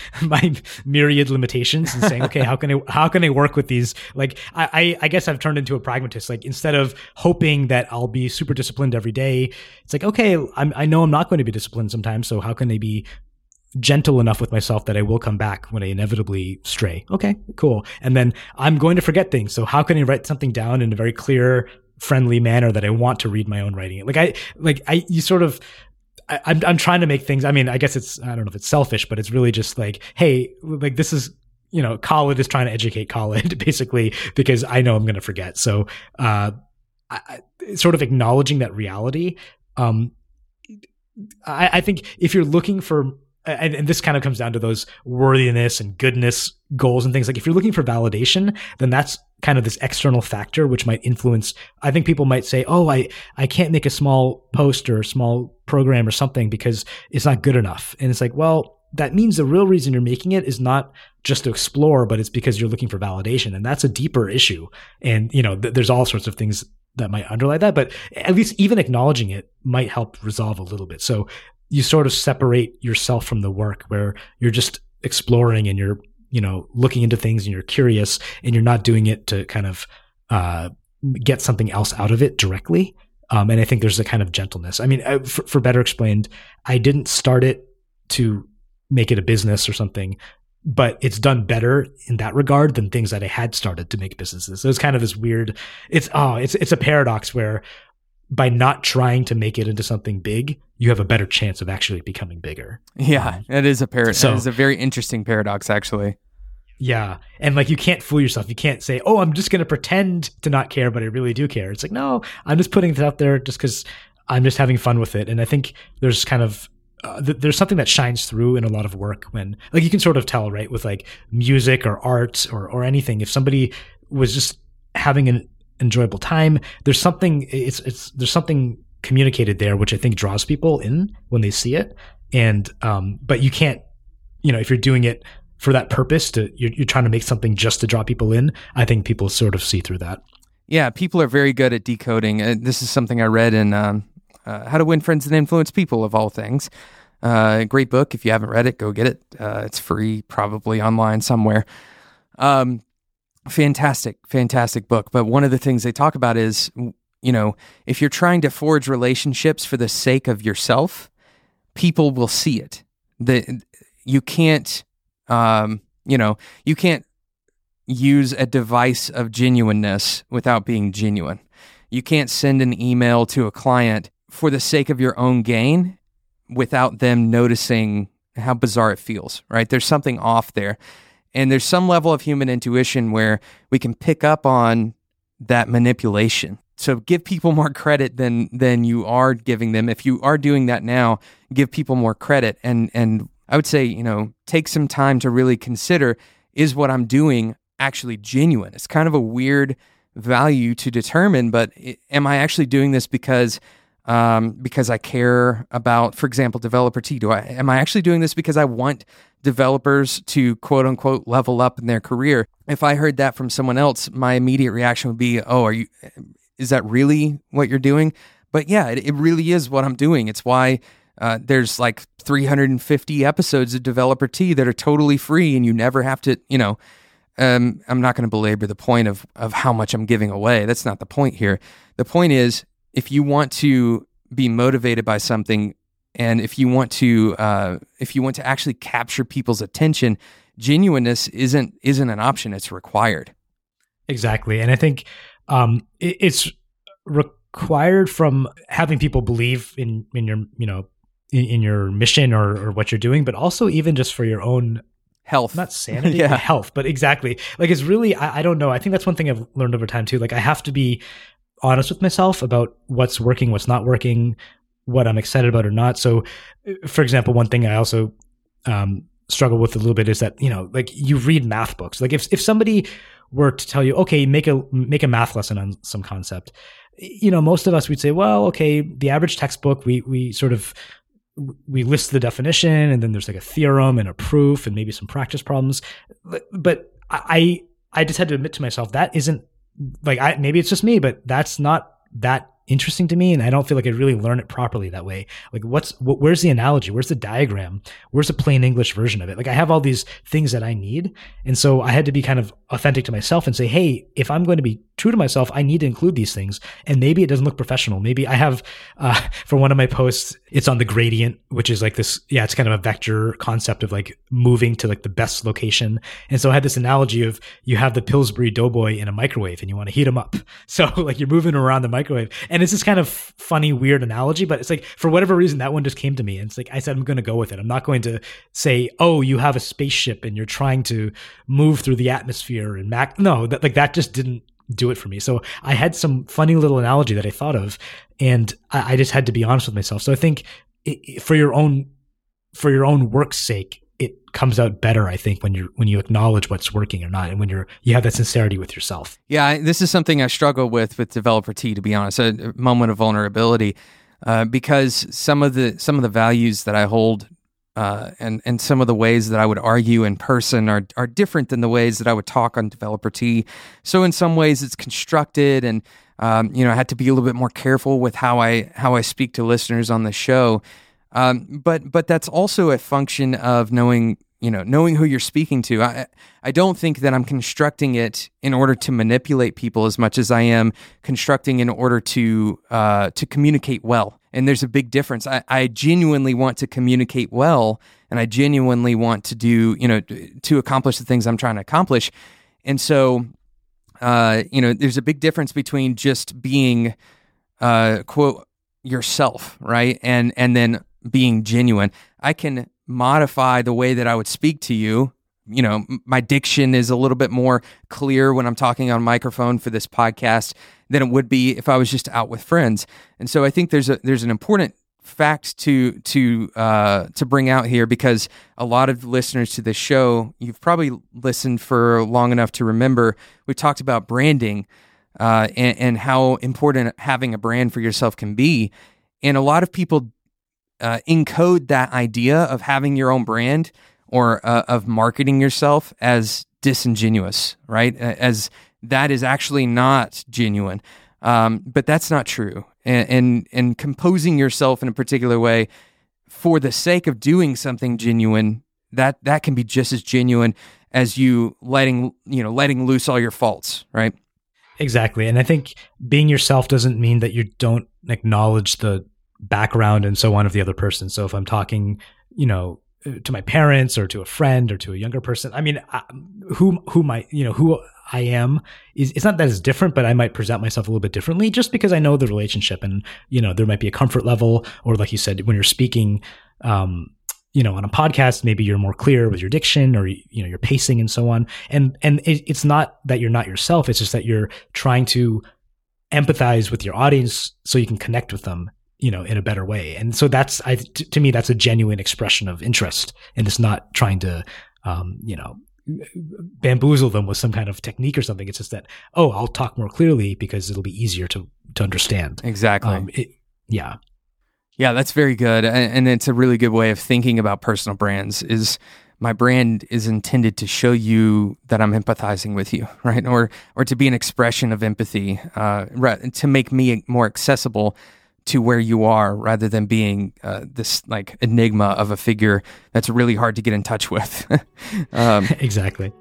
Speaker 1: my myriad limitations and saying, okay, how can I how can I work with these? Like, I I guess I've turned into a pragmatist. Like, instead of hoping that I'll be super disciplined every day, it's like, okay, I'm, I know I'm not going to be disciplined sometimes. So how can I be gentle enough with myself that I will come back when I inevitably stray? Okay, cool. And then I'm going to forget things. So how can I write something down in a very clear, friendly manner that I want to read my own writing? Like I, like I, you sort of, I, I'm, I'm trying to make things, I mean, I guess it's, I don't know if it's selfish, but it's really just like, hey, like this is, you know, Khaled is trying to educate Khaled basically, because I know I'm going to forget. So, uh, I, I, sort of acknowledging that reality. Um, I, I think if you're looking for, And, and this kind of comes down to those worthiness and goodness goals and things. Like if you're looking for validation, then that's kind of this external factor, which might influence. I think people might say, oh, I, I can't make a small post or a small program or something because it's not good enough. And it's like, well, that means the real reason you're making it is not just to explore, but it's because you're looking for validation. And that's a deeper issue. And, you know, th- there's all sorts of things that might underlie that, but at least even acknowledging it might help resolve a little bit. So you sort of separate yourself from the work where you're just exploring and you're, you know, looking into things and you're curious and you're not doing it to kind of uh, get something else out of it directly. Um, and I think there's a kind of gentleness. I mean, for, for Better Explained, I didn't start it to make it a business or something, but it's done better in that regard than things that I had started to make businesses. So it's kind of this weird, it's, oh, it's, it's a paradox where by not trying to make it into something big, you have a better chance of actually becoming bigger.
Speaker 2: Yeah,
Speaker 1: um,
Speaker 2: it is a paradox.
Speaker 1: So,
Speaker 2: it is a very interesting paradox, actually.
Speaker 1: Yeah. And like, you can't fool yourself. You can't say, oh, I'm just going to pretend to not care, but I really do care. It's like, no, I'm just putting this out there just because I'm just having fun with it. And I think there's kind of, uh, th- there's something that shines through in a lot of work when, like, you can sort of tell, right, with like music or art or, or anything. If somebody was just having an enjoyable time, there's something, it's, it's, there's something communicated there, which I think draws people in when they see it. And, um, but you can't, you know, if you're doing it for that purpose to, you're, you're trying to make something just to draw people in, I think people sort of see through that.
Speaker 2: Yeah. People are very good at decoding. Uh, this is something I read in, um, uh, How to Win Friends and Influence People, of all things. Uh, great book. If you haven't read it, go get it. Uh, it's free, probably online somewhere. Um, fantastic, fantastic book. But one of the things they talk about is, you know, if you're trying to forge relationships for the sake of yourself, people will see it. The, you can't, um, you know, you can't use a device of genuineness without being genuine. You can't send an email to a client for the sake of your own gain without them noticing how bizarre it feels, right? There's something off there. And there's some level of human intuition where we can pick up on that manipulation. So give people more credit than than you are giving them. If you are doing that now, give people more credit. And and I would say, you know, take some time to really consider, is what I'm doing actually genuine? It's kind of a weird value to determine, but am I actually doing this because um, because I care about, for example, Developer T? Do I am I actually doing this because I want developers to quote unquote level up in their career? If I heard that from someone else, my immediate reaction would be, oh, are you? Is that really what you're doing? But yeah, it, it really is what I'm doing. It's why uh, there's like three hundred fifty episodes of Developer T that are totally free, and you never have to, you know. Um, I'm not going to belabor the point of, of how much I'm giving away. That's not the point here. The point is, if you want to be motivated by something, and if you want to, uh, if you want to actually capture people's attention, genuineness isn't isn't an option. It's required.
Speaker 1: Exactly, and I think um, it, it's required from having people believe in in your you know in, in your mission or or what you're doing, but also even just for your own
Speaker 2: health,
Speaker 1: not sanity,
Speaker 2: yeah.
Speaker 1: health, but exactly. Like it's really, I, I don't know. I think that's one thing I've learned over time too. Like I have to be honest with myself about what's working, what's not working, what I'm excited about or not. So for example, one thing I also um, struggle with a little bit is that, you know, like you read math books. Like if, if somebody were to tell you, okay, make a, make a math lesson on some concept, you know, most of us, we'd say, well, okay, the average textbook, we, we sort of, we list the definition and then there's like a theorem and a proof and maybe some practice problems. But I, I just had to admit to myself that isn't like, I, maybe it's just me, but that's not that interesting to me. And I don't feel like I really learn it properly that way. Like what's, wh- where's the analogy? Where's the diagram? Where's the plain English version of it? Like I have all these things that I need. And so I had to be kind of authentic to myself and say, hey, if I'm going to be true to myself, I need to include these things. And maybe it doesn't look professional. Maybe I have, uh, for one of my posts, it's on the gradient, which is like this, yeah, it's kind of a vector concept of like moving to like the best location. And so I had this analogy of you have the Pillsbury Doughboy in a microwave and you want to heat them up. So like you're moving around the microwave. And it's this kind of funny, weird analogy, but it's like, for whatever reason, that one just came to me. And it's like, I said, I'm going to go with it. I'm not going to say, oh, you have a spaceship and you're trying to move through the atmosphere and Mac. No, that like that just didn't do it for me. So I had some funny little analogy that I thought of, and I, I just had to be honest with myself. So I think it, for your own, for your own work's sake, it comes out better, I think, when you're, when you acknowledge what's working or not. And when you're, you have that sincerity with yourself.
Speaker 2: Yeah. I, this is something I struggle with, with Developer T, to be honest, a moment of vulnerability, uh, because some of the, some of the values that I hold Uh, and and some of the ways that I would argue in person are are different than the ways that I would talk on Developer T. So in some ways it's constructed, and um, you know I had to be a little bit more careful with how I how I speak to listeners on the show. Um, but but that's also a function of knowing you know knowing who you're speaking to. I I don't think that I'm constructing it in order to manipulate people as much as I am constructing in order to uh, to communicate well. And there's a big difference. I, I genuinely want to communicate well, and I genuinely want to do, you know, to accomplish the things I'm trying to accomplish. And so, uh, you know, there's a big difference between just being, uh, quote, yourself, right? And, and then being genuine. I can modify the way that I would speak to you. You know, my diction is a little bit more clear when I'm talking on microphone for this podcast than it would be if I was just out with friends. And so I think there's a there's an important fact to to uh, to bring out here, because a lot of listeners to this show, you've probably listened for long enough to remember we talked about branding uh, and, and how important having a brand for yourself can be. And a lot of people uh, encode that idea of having your own brand or uh, of marketing yourself as disingenuous, right? As that is actually not genuine. Um, but that's not true. And, and and composing yourself in a particular way for the sake of doing something genuine, that that can be just as genuine as you letting you know letting loose all your faults, right?
Speaker 1: Exactly. And I think being yourself doesn't mean that you don't acknowledge the background and so on of the other person. So if I'm talking, you know, to my parents or to a friend or to a younger person, I mean, I, who who my you know who I am is, it's not that it's different, but I might present myself a little bit differently just because I know the relationship, and you know there might be a comfort level, or like you said, when you're speaking, um, you know, on a podcast, maybe you're more clear with your diction or you know your pacing and so on. And and it, it's not that you're not yourself; it's just that you're trying to empathize with your audience so you can connect with them, you know, in a better way. And so that's, I, t- to me, that's a genuine expression of interest, and it's not trying to, um, you know, bamboozle them with some kind of technique or something. It's just that, oh, I'll talk more clearly because it'll be easier to to understand.
Speaker 2: Exactly.
Speaker 1: Um, it, yeah.
Speaker 2: Yeah, that's very good. And, and it's a really good way of thinking about personal brands is my brand is intended to show you that I'm empathizing with you, right? Or or to be an expression of empathy, uh, right, to make me more accessible to where you are, rather than being uh, this like enigma of a figure that's really hard to get in touch with. um,
Speaker 1: exactly.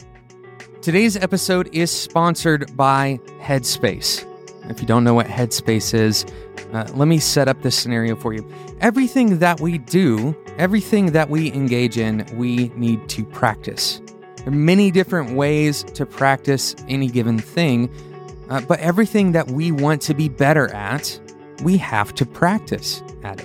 Speaker 2: Today's episode is sponsored by Headspace. If you don't know what Headspace is, uh, let me set up this scenario for you. Everything that we do, everything that we engage in, we need to practice. There are many different ways to practice any given thing, uh, but everything that we want to be better at, we have to practice at it.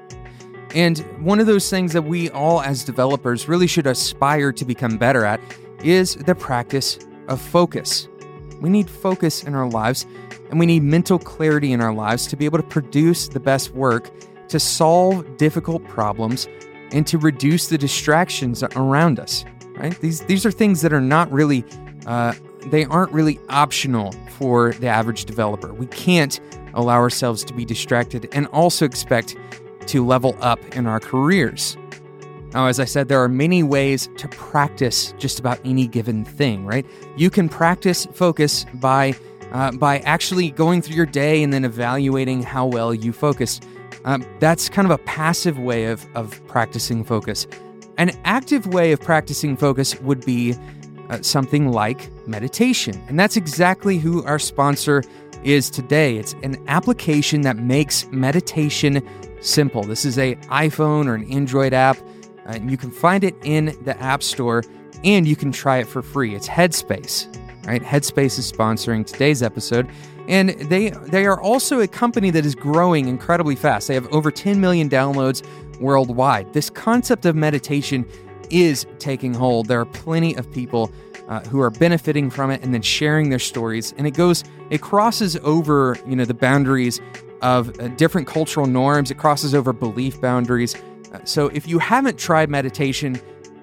Speaker 2: And one of those things that we all as developers really should aspire to become better at is the practice of focus. We need focus in our lives, and we need mental clarity in our lives to be able to produce the best work, to solve difficult problems, and to reduce the distractions around us, right? These these are things that are not really, uh, they aren't really optional for the average developer. We can't allow ourselves to be distracted and also expect to level up in our careers. Now, as I said, there are many ways to practice just about any given thing, right? You can practice focus by uh, by actually going through your day and then evaluating how well you focused. Um, that's kind of a passive way of, of practicing focus. An active way of practicing focus would be uh, something like meditation. And that's exactly who our sponsor is today. It's an application that makes meditation simple. This is an iPhone or an Android app, uh, and you can find it in the App Store, and you can try it for free. It's Headspace, right? Headspace is sponsoring today's episode, and they they are also a company that is growing incredibly fast. They have over ten million downloads worldwide. This concept of meditation is taking hold. There are plenty of people Uh, who are benefiting from it and then sharing their stories. And it goes, it crosses over, you know, the boundaries of uh, different cultural norms. It crosses over belief boundaries. Uh, so if you haven't tried meditation,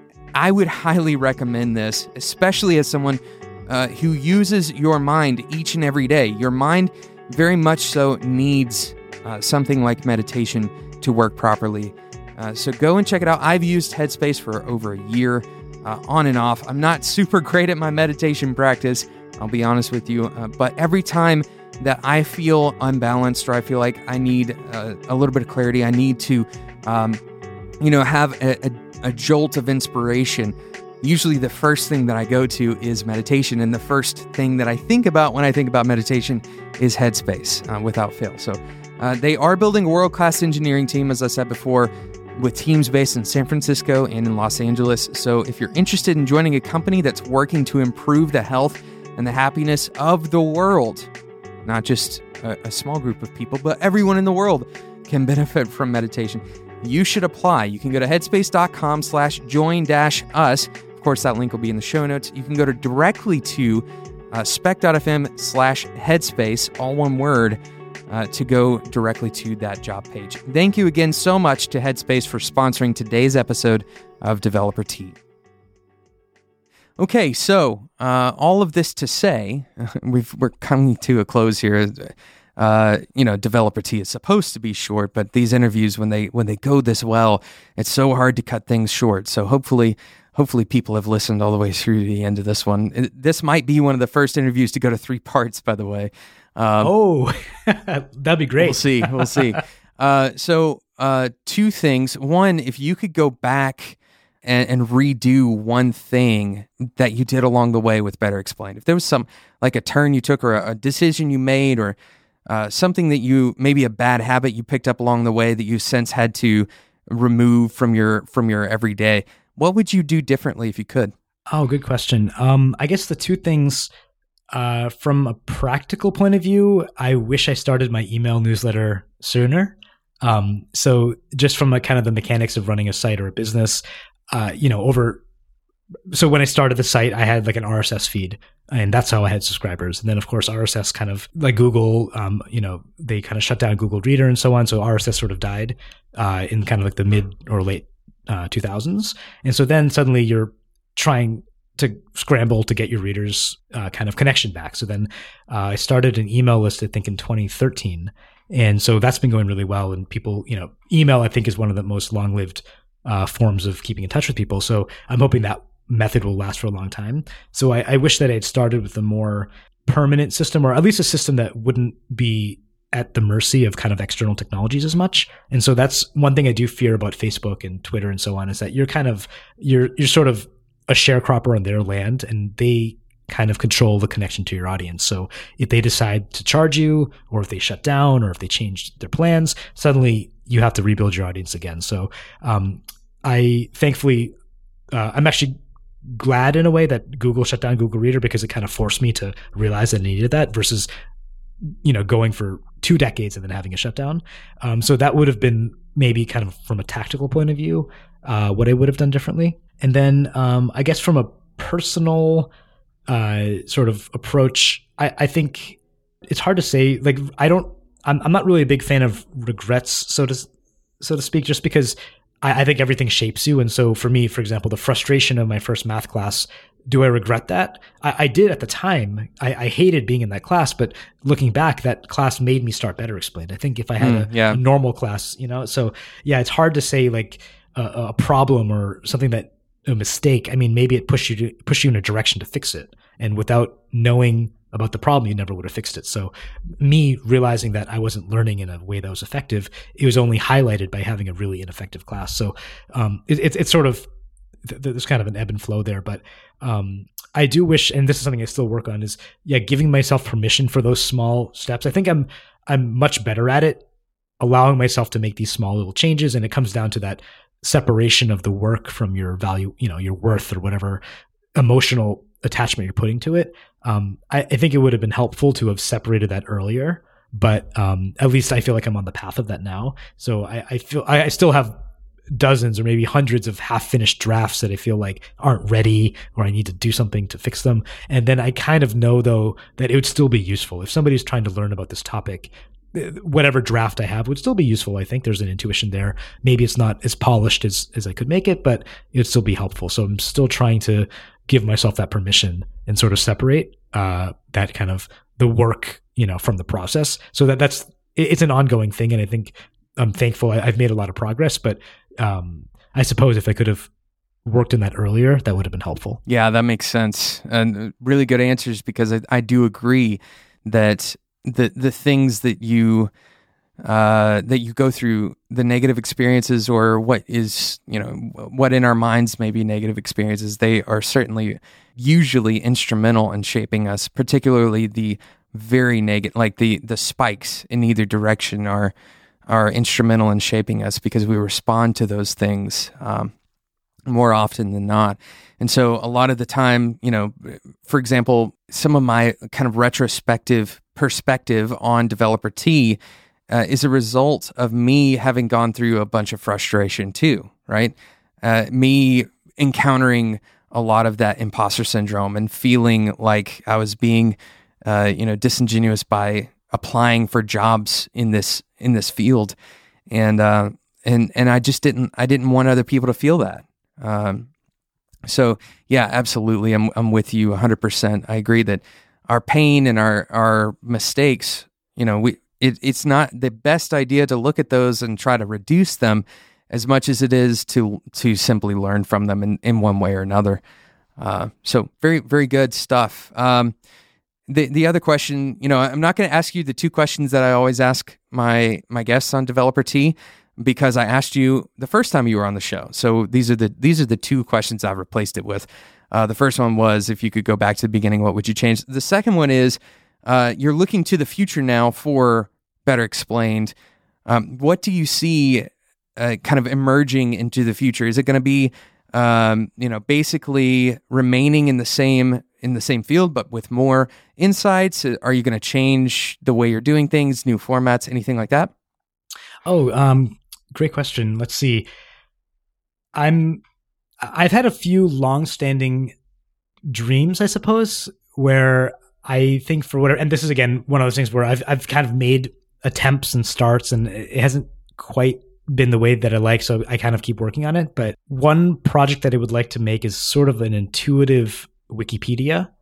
Speaker 2: I would highly recommend this, especially as someone uh, who uses your mind each and every day. Your mind very much so needs uh, something like meditation to work properly. Uh, so go and check it out. I've used Headspace for over a year. Uh, on and off. I'm not super great at my meditation practice, I'll be honest with you, uh, but every time that I feel unbalanced or I feel like I need uh, a little bit of clarity, I need to, um, you know, have a, a, a jolt of inspiration, usually the first thing that I go to is meditation, and the first thing that I think about when I think about meditation is Headspace, uh, without fail. So uh, they are building a world-class engineering team, as I said before, with teams based in San Francisco and in Los Angeles. So if you're interested in joining a company that's working to improve the health and the happiness of the world, not just a, a small group of people, but everyone in the world can benefit from meditation, you should apply. You can go to headspace.com slash join dash us. Of course, that link will be in the show notes. You can go to directly to uh, spec.fm slash headspace, all one word, Uh, to go directly to that job page. Thank you again so much to Headspace for sponsoring today's episode of Developer Tea. Okay, so uh, all of this to say, we've, we're coming to a close here. Uh, you know, Developer Tea is supposed to be short, but these interviews, when they when they go this well, it's so hard to cut things short. So hopefully, hopefully people have listened all the way through the end of this one. This might be one of the first interviews to go to three parts, by the way.
Speaker 1: Um, oh, that'd be great.
Speaker 2: We'll see. We'll see. Uh, so uh, two things. One, if you could go back and, and redo one thing that you did along the way with Better Explained, if there was some, like a turn you took or a, a decision you made or uh, something that you, maybe a bad habit you picked up along the way that you since had to remove from your from your everyday, what would you do differently if you could?
Speaker 1: Oh, good question. Um, I guess the two things, uh, from a practical point of view, I wish I started my email newsletter sooner. Um, so just from a kind of the mechanics of running a site or a business, uh, you know, over, so when I started the site, I had like an R S S feed and that's how I had subscribers. And then of course, R S S kind of like Google, um, you know, they kind of shut down Google Reader and so on. So R S S sort of died, uh, in kind of like the mid or late, uh, two thousands. And so then suddenly you're trying to scramble to get your readers, uh, kind of connection back. So then, uh, I started an email list, I think in twenty thirteen. And so that's been going really well. And people, you know, email, I think, is one of the most long-lived uh, forms of keeping in touch with people. So I'm hoping that method will last for a long time. So I, I wish that I had started with a more permanent system, or at least a system that wouldn't be at the mercy of kind of external technologies as much. And so that's one thing I do fear about Facebook and Twitter and so on, is that you're kind of, you're, you're sort of a sharecropper on their land, and they kind of control the connection to your audience. So if they decide to charge you, or if they shut down, or if they change their plans, suddenly you have to rebuild your audience again. So um, I thankfully, uh, I'm actually glad in a way that Google shut down Google Reader, because it kind of forced me to realize that I needed that versus, you know, going for two decades and then having a shutdown. Um, so that would have been maybe kind of from a tactical point of view, uh, what I would have done differently. And then um, I guess from a personal uh, sort of approach, I, I think it's hard to say. Like, I don't, I'm, I'm not really a big fan of regrets, so to so to speak, just because I, I think everything shapes you. And so for me, for example, the frustration of my first math class, do I regret that? I, I did at the time. I, I hated being in that class, but looking back, that class made me start Better Explained. I think if I had
Speaker 2: mm,
Speaker 1: a,
Speaker 2: yeah.
Speaker 1: a normal class, you know, so yeah, it's hard to say like a, a problem or something that a mistake. I mean, maybe it pushed you to push you in a direction to fix it. And without knowing about the problem, you never would have fixed it. So me realizing that I wasn't learning in a way that was effective, it was only highlighted by having a really ineffective class. So um, it, it, it's sort of, there's kind of an ebb and flow there, but um, I do wish, and this is something I still work on, is yeah, giving myself permission for those small steps. I think I'm I'm much better at it, allowing myself to make these small little changes, and it comes down to that separation of the work from your value, you know, your worth or whatever emotional attachment you're putting to it. Um, I, I think it would have been helpful to have separated that earlier, but um, at least I feel like I'm on the path of that now. So I, I feel I, I still have dozens or maybe hundreds of half-finished drafts that I feel like aren't ready, or I need to do something to fix them. And then I kind of know, though, that it would still be useful. If somebody's trying to learn about this topic, whatever draft I have would still be useful. I think there's an intuition there. Maybe it's not as polished as, as I could make it, but it'd still be helpful. So I'm still trying to give myself that permission and sort of separate uh, that kind of the work, you know, from the process. So that that's, it's an ongoing thing. And I think I'm thankful I, I've made a lot of progress, but um, I suppose if I could have worked in that earlier, that would have been helpful.
Speaker 2: Yeah, that makes sense. And really good answers, because I, I do agree that the the things that you uh, that you go through, the negative experiences, or what is, you know, what in our minds may be negative experiences, they are certainly usually instrumental in shaping us, particularly the very negative, like the the spikes in either direction are are instrumental in shaping us, because we respond to those things um, more often than not. And so a lot of the time, you know, for example, some of my kind of retrospective perspective on Developer T uh, is a result of me having gone through a bunch of frustration too, right? Uh, me encountering a lot of that imposter syndrome and feeling like I was being, uh, you know, disingenuous by applying for jobs in this in this field, and uh, and and I just didn't I didn't want other people to feel that. Um, so yeah, absolutely, I'm I'm with you one hundred percent. I agree that our pain and our our mistakes, you know, we it, it's not the best idea to look at those and try to reduce them as much as it is to to simply learn from them in, in one way or another. Uh, so very very good stuff. Um, The the other question, you know, I'm not going to ask you the two questions that I always ask my my guests on Developer T, because I asked you the first time you were on the show. So these are the these are the two questions I've replaced it with. Uh, the first one was, if you could go back to the beginning, what would you change? The second one is, uh, you're looking to the future now for Better Explained. Um, what do you see uh, kind of emerging into the future? Is it going to be, um, you know, basically remaining in the same in the same field, but with more insights? Are you going to change the way you're doing things, new formats, anything like that?
Speaker 1: Oh, um, great question. Let's see. I'm, I've had a few long-standing dreams, I suppose, where I think for whatever, and this is again one of those things where I've I've kind of made attempts and starts, and it hasn't quite been the way that I like, so I kind of keep working on it. But one project that I would like to make is sort of an intuitive Wikipedia,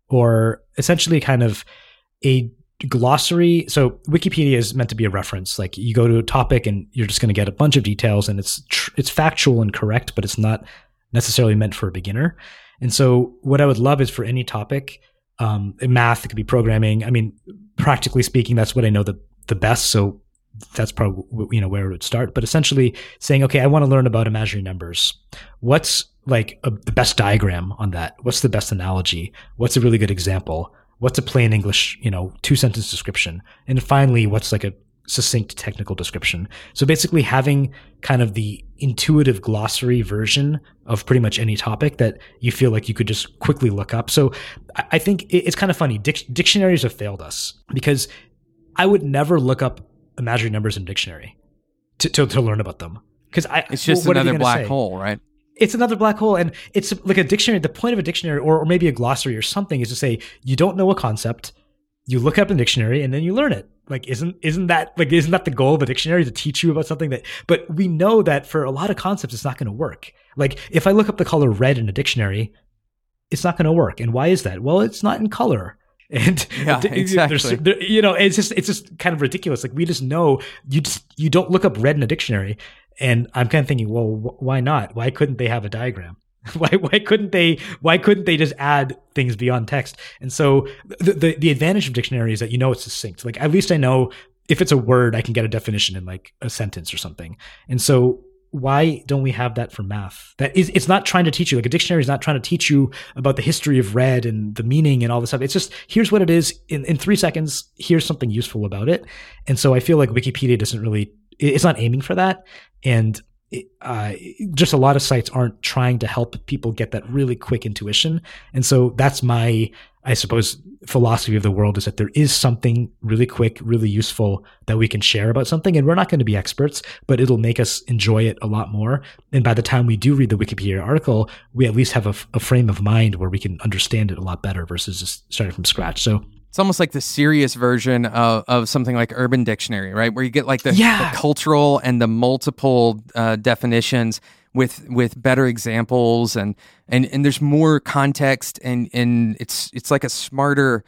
Speaker 1: or essentially kind of a glossary. So Wikipedia is meant to be a reference. Like, you go to a topic and you're just going to get a bunch of details, and it's tr- it's factual and correct, but it's not necessarily meant for a beginner. And so what I would love is for any topic, um, in math, it could be programming. I mean, practically speaking, that's what I know the, the best. So that's probably, you know, where it would start. But essentially saying, okay, I want to learn about imaginary numbers. What's like a, the best diagram on that? What's the best analogy? What's a really good example? What's a plain English, you know, two sentence description? And finally, what's like a succinct technical description? So basically having kind of the intuitive glossary version of pretty much any topic that you feel like you could just quickly look up. So I think it's kind of funny. Dic- dictionaries have failed us, because I would never look up imaginary numbers in a dictionary to, to, to learn about them. Because I,
Speaker 2: it's just
Speaker 1: well,
Speaker 2: another black
Speaker 1: say?
Speaker 2: hole, right?
Speaker 1: It's another black hole. And it's like a dictionary. The point of a dictionary, or, or maybe a glossary or something, is to say, you don't know a concept, you look up in the dictionary, and then you learn it. Like, isn't isn't that like isn't that the goal of a dictionary, to teach you about something that? But we know that for a lot of concepts, it's not going to work. Like, if I look up the color red in a dictionary, it's not going to work. And why is that? Well, it's not in color. And
Speaker 2: yeah, exactly.
Speaker 1: there, you know, it's just it's just kind of ridiculous. Like, we just know you just you don't look up red in a dictionary. And I'm kind of thinking, well, wh- why not? Why couldn't they have a diagram? Why why couldn't they why couldn't they just add things beyond text? And so the, the the advantage of dictionary is that you know it's succinct. Like, at least I know if it's a word, I can get a definition in like a sentence or something. And so why don't we have that for math? That is, it's not trying to teach you, like a dictionary is not trying to teach you about the history of red and the meaning and all this stuff. It's just, here's what it is in, in three seconds. Here's something useful about it. And so I feel like Wikipedia doesn't really, it's not aiming for that. And Uh, just a lot of sites aren't trying to help people get that really quick intuition. And so that's my, I suppose, philosophy of the world, is that there is something really quick, really useful that we can share about something. And we're not going to be experts, but it'll make us enjoy it a lot more. And by the time we do read the Wikipedia article, we at least have a, a frame of mind where we can understand it a lot better versus just starting from scratch. So
Speaker 2: it's almost like the serious version of, of something like Urban Dictionary, right? Where you get like the,
Speaker 1: yeah.
Speaker 2: the cultural and the multiple uh, definitions with with better examples, and, and and there's more context, and and it's it's like a smarter.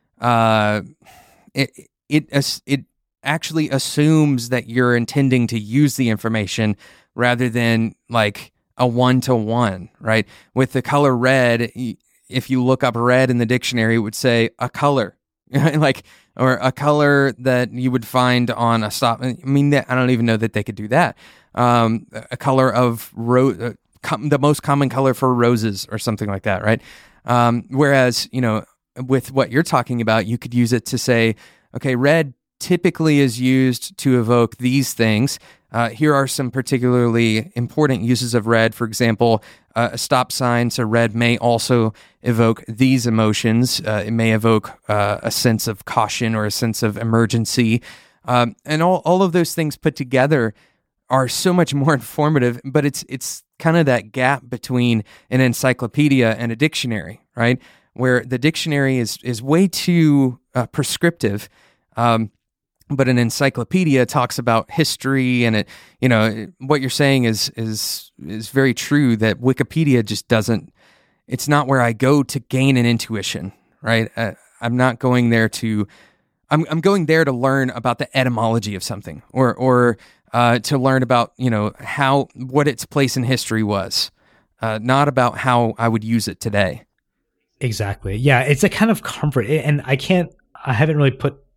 Speaker 2: Uh, it it it actually assumes that you're intending to use the information rather than like a one to one, right? With the color red, if you look up red in the dictionary, it would say a color, like, or a color that you would find on a stop. I mean, I don't even know that they could do that. Um, a color of ro- uh, com- the most common color for roses or something like that, right? Um, whereas, you know, with what you're talking about, you could use it to say, okay, red typically is used to evoke these things. Uh, here are some particularly important uses of red. For example, uh, a stop sign, so red may also evoke these emotions. Uh, it may evoke uh, a sense of caution or a sense of emergency. Um, and all, all of those things put together are so much more informative, but it's it's kind of that gap between an encyclopedia and a dictionary, right? Where the dictionary is, is way too uh, prescriptive. Um, But an encyclopedia talks about history, and it, you know, what you're saying is is is very true. That Wikipedia just doesn't. It's not where I go to gain an intuition, right? Uh, I'm not going there to. I'm I'm going there to learn about the etymology of something, or or uh, to learn about, you know, how what its place in history was, uh, not about how I would use it today.
Speaker 1: Exactly. Yeah, it's a kind of comfort, and I can't. I haven't really put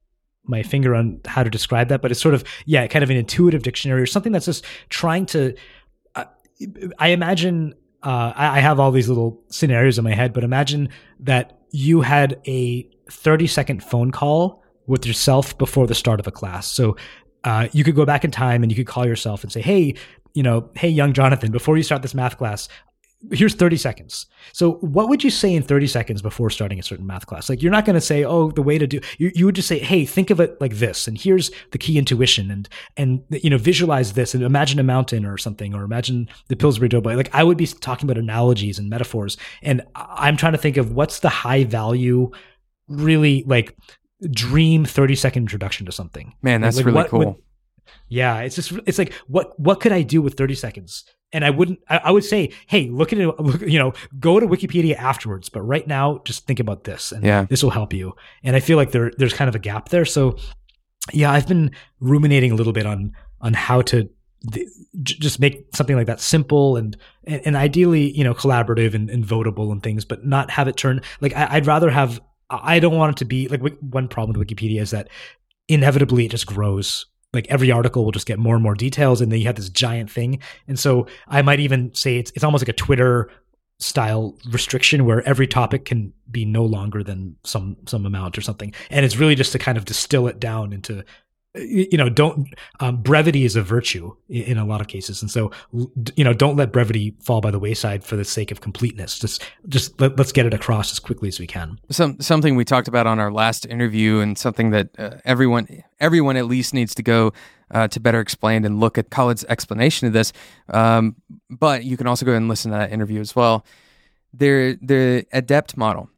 Speaker 1: my finger on how to describe that, but it's sort of, yeah, kind of an intuitive dictionary or something that's just trying to, uh, I imagine, uh, I, I have all these little scenarios in my head, but imagine that you had a thirty second phone call with yourself before the start of a class. So uh, you could go back in time and you could call yourself and say, hey, you know, hey, young Jonathan, before you start this math class, here's thirty seconds. So what would you say in thirty seconds before starting a certain math class? Like, you're not going to say, oh, the way to do, you, you would just say, hey, think of it like this. And here's the key intuition, and, and, you know, visualize this and imagine a mountain or something, or imagine the Pillsbury Doughboy. Like, I would be talking about analogies and metaphors. And I'm trying to think of what's the high value, really like dream thirty second introduction to something.
Speaker 2: Man, that's
Speaker 1: like,
Speaker 2: really
Speaker 1: what,
Speaker 2: cool.
Speaker 1: What, yeah. It's just, it's like, what, what could I do with thirty seconds? And I wouldn't, I, I would say, hey, look at it, look, you know, go to Wikipedia afterwards. But right now, just think about this, and
Speaker 2: yeah.
Speaker 1: this will help you. And I feel like there, there's kind of a gap there. So yeah, I've been ruminating a little bit on, on how to th- just make something like that simple and, and, and ideally, you know, collaborative and, and votable and things, but not have it turn, like, I, I'd rather have, I don't want it to be like, one problem with Wikipedia is that inevitably it just grows. Like, every article will just get more and more details, and then you have this giant thing. And so I might even say it's it's almost like a Twitter style restriction where every topic can be no longer than some some amount or something. And it's really just to kind of distill it down into, you know, don't um, brevity is a virtue in, in a lot of cases. And so, you know, don't let brevity fall by the wayside for the sake of completeness. Just just let, let's get it across as quickly as we can.
Speaker 2: Some something we talked about on our last interview, and something that uh, everyone everyone at least needs to go uh, to Better Explained and look at Khaled's explanation of this. Um, but you can also go and listen to that interview as well. They're the adept model.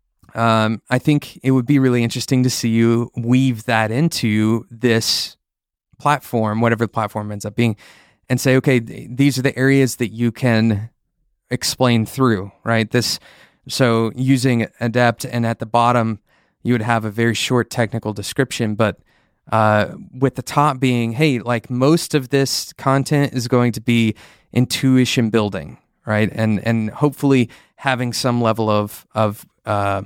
Speaker 2: Um, I think it would be really interesting to see you weave that into this platform, whatever the platform ends up being, and say, okay, th- these are the areas that you can explain through, right? This, so using Adept, and at the bottom, you would have a very short technical description, but uh, with the top being, hey, like, most of this content is going to be intuition building, right? And and hopefully having some level of of uh,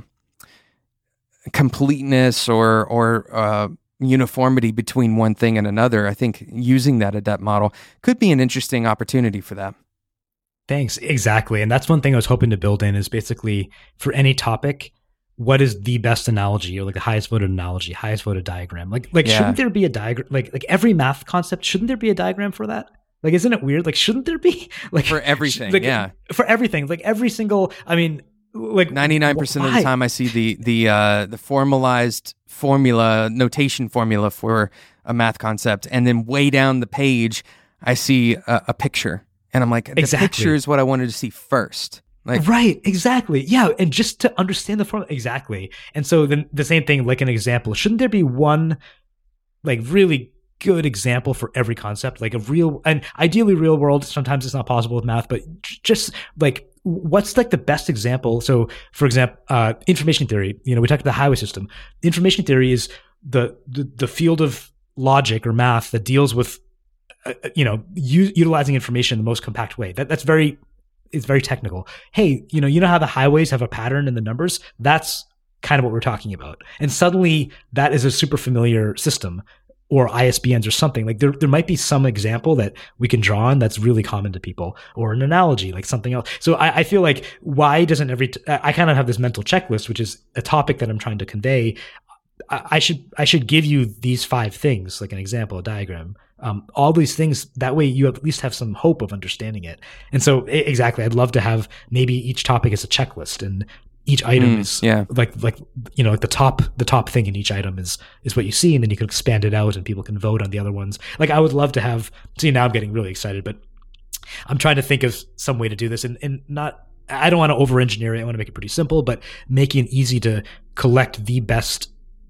Speaker 2: completeness or or uh, uniformity between one thing and another. I think using that adept model could be an interesting opportunity for that.
Speaker 1: Thanks. Exactly. And that's one thing I was hoping to build in, is basically for any topic, what is the best analogy, or like the highest voted analogy, highest voted diagram? Like, like yeah. shouldn't there be a diagram? Like, like every math concept, shouldn't there be a diagram for that? Like, isn't it weird? Like, shouldn't there be like
Speaker 2: for everything?
Speaker 1: Like,
Speaker 2: yeah,
Speaker 1: for everything. Like every single. I mean, like
Speaker 2: ninety-nine percent of the time I see the the uh, the formalized formula, notation formula for a math concept, and then way down the page I see a, a picture, and I'm like, the
Speaker 1: exactly.
Speaker 2: picture is what I wanted to see first. Like,
Speaker 1: right, exactly. Yeah, and just to understand the formula, exactly. And so then the same thing, like an example, shouldn't there be one like really good example for every concept, like a real, and ideally real world, sometimes it's not possible with math, but just like, what's like the best example? So for example, uh, information theory, you know, we talked about the highway system. Information theory is the, the, the field of logic or math that deals with, uh, you know, u- utilizing information in the most compact way. That that's very, it's very technical. Hey, you know, you know how the highways have a pattern in the numbers? That's kind of what we're talking about. And suddenly that is a super familiar system, or I S B Ns or something. Like there, there might be some example that we can draw on that's really common to people, or an analogy, like something else. So I, I feel like, why doesn't every, t- I kind of have this mental checklist, which is a topic that I'm trying to convey. I, I should, I should give you these five things, like an example, a diagram, um, all these things. That way you at least have some hope of understanding it. And so exactly, I'd love to have maybe each topic is a checklist, and each item
Speaker 2: mm,
Speaker 1: is
Speaker 2: yeah.
Speaker 1: like, like, you know, like the top, the top thing in each item is, is what you see. And then you can expand it out and people can vote on the other ones. Like, I would love to have, see, now I'm getting really excited, but I'm trying to think of some way to do this, and, and not, I don't want to over engineer it. I want to make it pretty simple, but making it easy to collect the best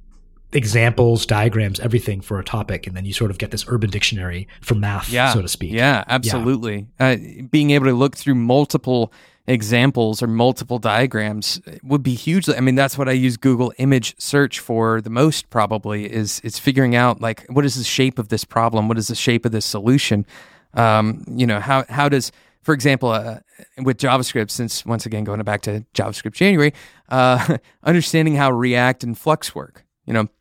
Speaker 1: examples, diagrams, everything for a topic. And then you sort of get this urban dictionary for math,
Speaker 2: yeah.
Speaker 1: so to speak.
Speaker 2: Yeah, absolutely. Yeah. Uh, being able to look through multiple examples or multiple diagrams would be hugely, I mean, that's what I use Google image search for the most, probably, is it's figuring out, like, what is the shape of this problem? What is the shape of this solution? Um, you know, how, how does, for example, uh, with JavaScript, since once again, going back to JavaScript January, uh, understanding how React and Flux work, you know,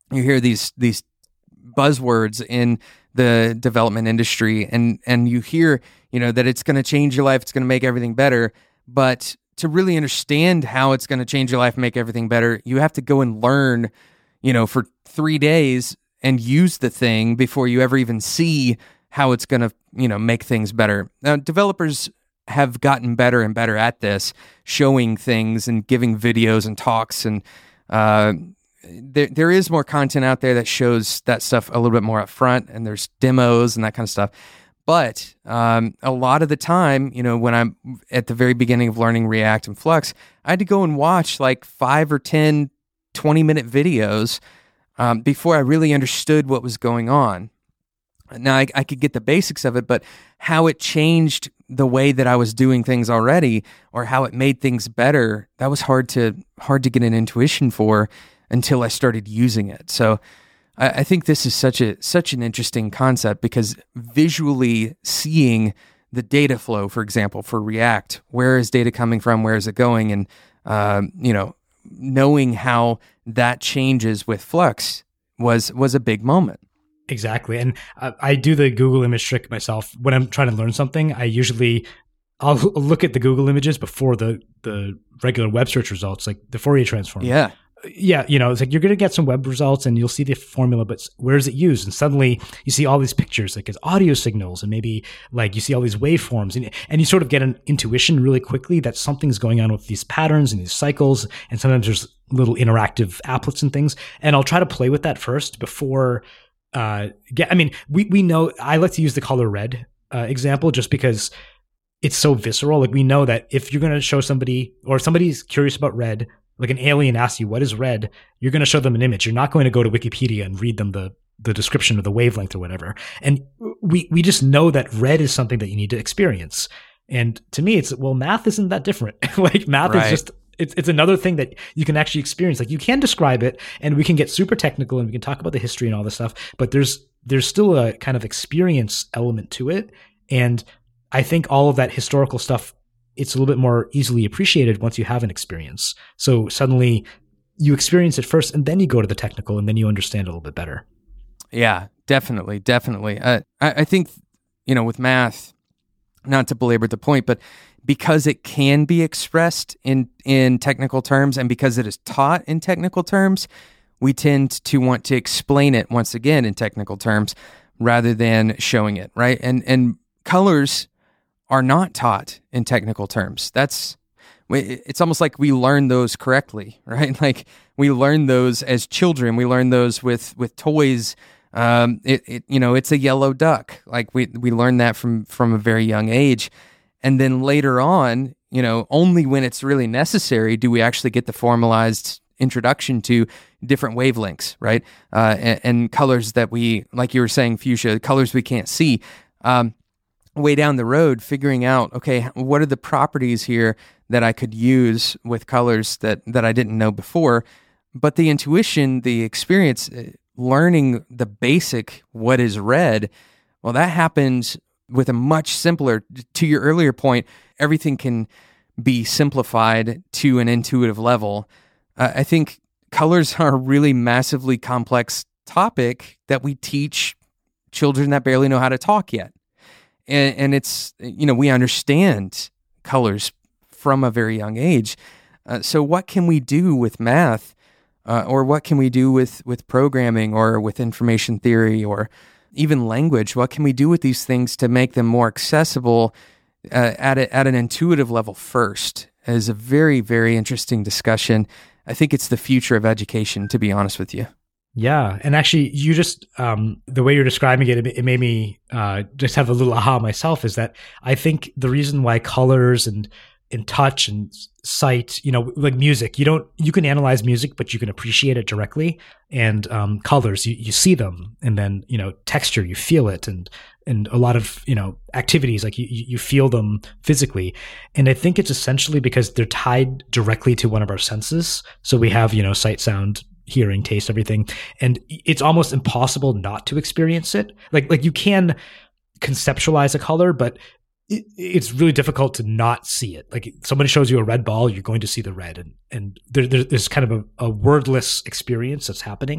Speaker 2: you hear these these buzzwords in the development industry, and and you hear, you know, that it's going to change your life, it's going to make everything better. But to really understand how it's going to change your life and make everything better, you have to go and learn, you know, for three days and use the thing before you ever even see how it's going to, you know, make things better. Now, developers have gotten better and better at this, showing things and giving videos and talks, and uh, there there is more content out there that shows that stuff a little bit more up front, and there's demos and that kind of stuff. But um, a lot of the time, you know, when I'm at the very beginning of learning React and Flux, I had to go and watch like five or ten twenty-minute videos um, before I really understood what was going on. Now, I, I could get the basics of it, but how it changed the way that I was doing things already, or how it made things better, that was hard to hard to get an intuition for until I started using it. So I, I think this is such a such an interesting concept, because visually seeing the data flow, for example, for React, where is data coming from, where is it going, and um, you know, knowing how that changes with Flux was was a big moment.
Speaker 1: Exactly. And I, I do the Google image trick myself. When I'm trying to learn something, I usually, I'll look at the Google images before the, the regular web search results, like the Fourier transform.
Speaker 2: Yeah.
Speaker 1: Yeah. You know, it's like you're going to get some web results and you'll see the formula, but where is it used? And suddenly you see all these pictures, like as audio signals, and maybe like you see all these waveforms, and, and you sort of get an intuition really quickly that something's going on with these patterns and these cycles. And sometimes there's little interactive applets and things. And I'll try to play with that first before Uh, get, I mean, we, we know, I like to use the color red uh, example just because it's so visceral. Like, we know that if you're going to show somebody, or somebody's curious about red, like an alien asks you, what is red? You're going to show them an image. You're not going to go to Wikipedia and read them the, the description of the wavelength or whatever. And we, we just know that red is something that you need to experience. And to me, it's, well, math isn't that different. Like, math right. is just, It's it's another thing that you can actually experience. Like, you can describe it, and we can get super technical, and we can talk about the history and all this stuff, but there's there's still a kind of experience element to it. And I think all of that historical stuff, it's a little bit more easily appreciated once you have an experience. So suddenly you experience it first, and then you go to the technical, and then you understand it a little bit better.
Speaker 2: Yeah, definitely, definitely. Uh, I, I think, you know, with math, not to belabor the point, but because it can be expressed in, in technical terms, and because it is taught in technical terms, we tend to want to explain it once again in technical terms rather than showing it, right? And and colors are not taught in technical terms. That's, it's almost like we learn those correctly, right? Like, we learn those as children. We learn those with with toys. Um, it, it you know, it's a yellow duck. Like, we we learn that from from a very young age. And then later on, you know, only when it's really necessary do we actually get the formalized introduction to different wavelengths, right? Uh, and, and colors that we, like you were saying, fuchsia, colors we can't see. Um, way down the road, figuring out, okay, what are the properties here that I could use with colors that, that I didn't know before? But the intuition, the experience, learning the basic, what is red, well, that happens with a much simpler, to your earlier point, everything can be simplified to an intuitive level. Uh, I think colors are a really massively complex topic that we teach children that barely know how to talk yet. And, and it's, you know, we understand colors from a very young age. Uh, so what can we do with math, uh, or what can we do with, with programming, or with information theory, or even language? What can we do with these things to make them more accessible uh, at a, at an intuitive level first? Is a very, very interesting discussion. I think it's the future of education, to be honest with you.
Speaker 1: Yeah. And actually, you just, um, the way you're describing it, it, it made me uh, just have a little aha myself, is that I think the reason why colors and in touch and sight, you know, like music, you don't, you can analyze music, but you can appreciate it directly. And um, colors, you, you see them, and then, you know, texture, you feel it, and and a lot of, you know, activities, like you you feel them physically. And I think it's essentially because they're tied directly to one of our senses. So we have, you know, sight, sound, hearing, taste, everything, and it's almost impossible not to experience it. Like like you can conceptualize a color, but it, it's really difficult to not see it. Like, somebody shows you a red ball, you're going to see the red, and and there, there's kind of a, a wordless experience that's happening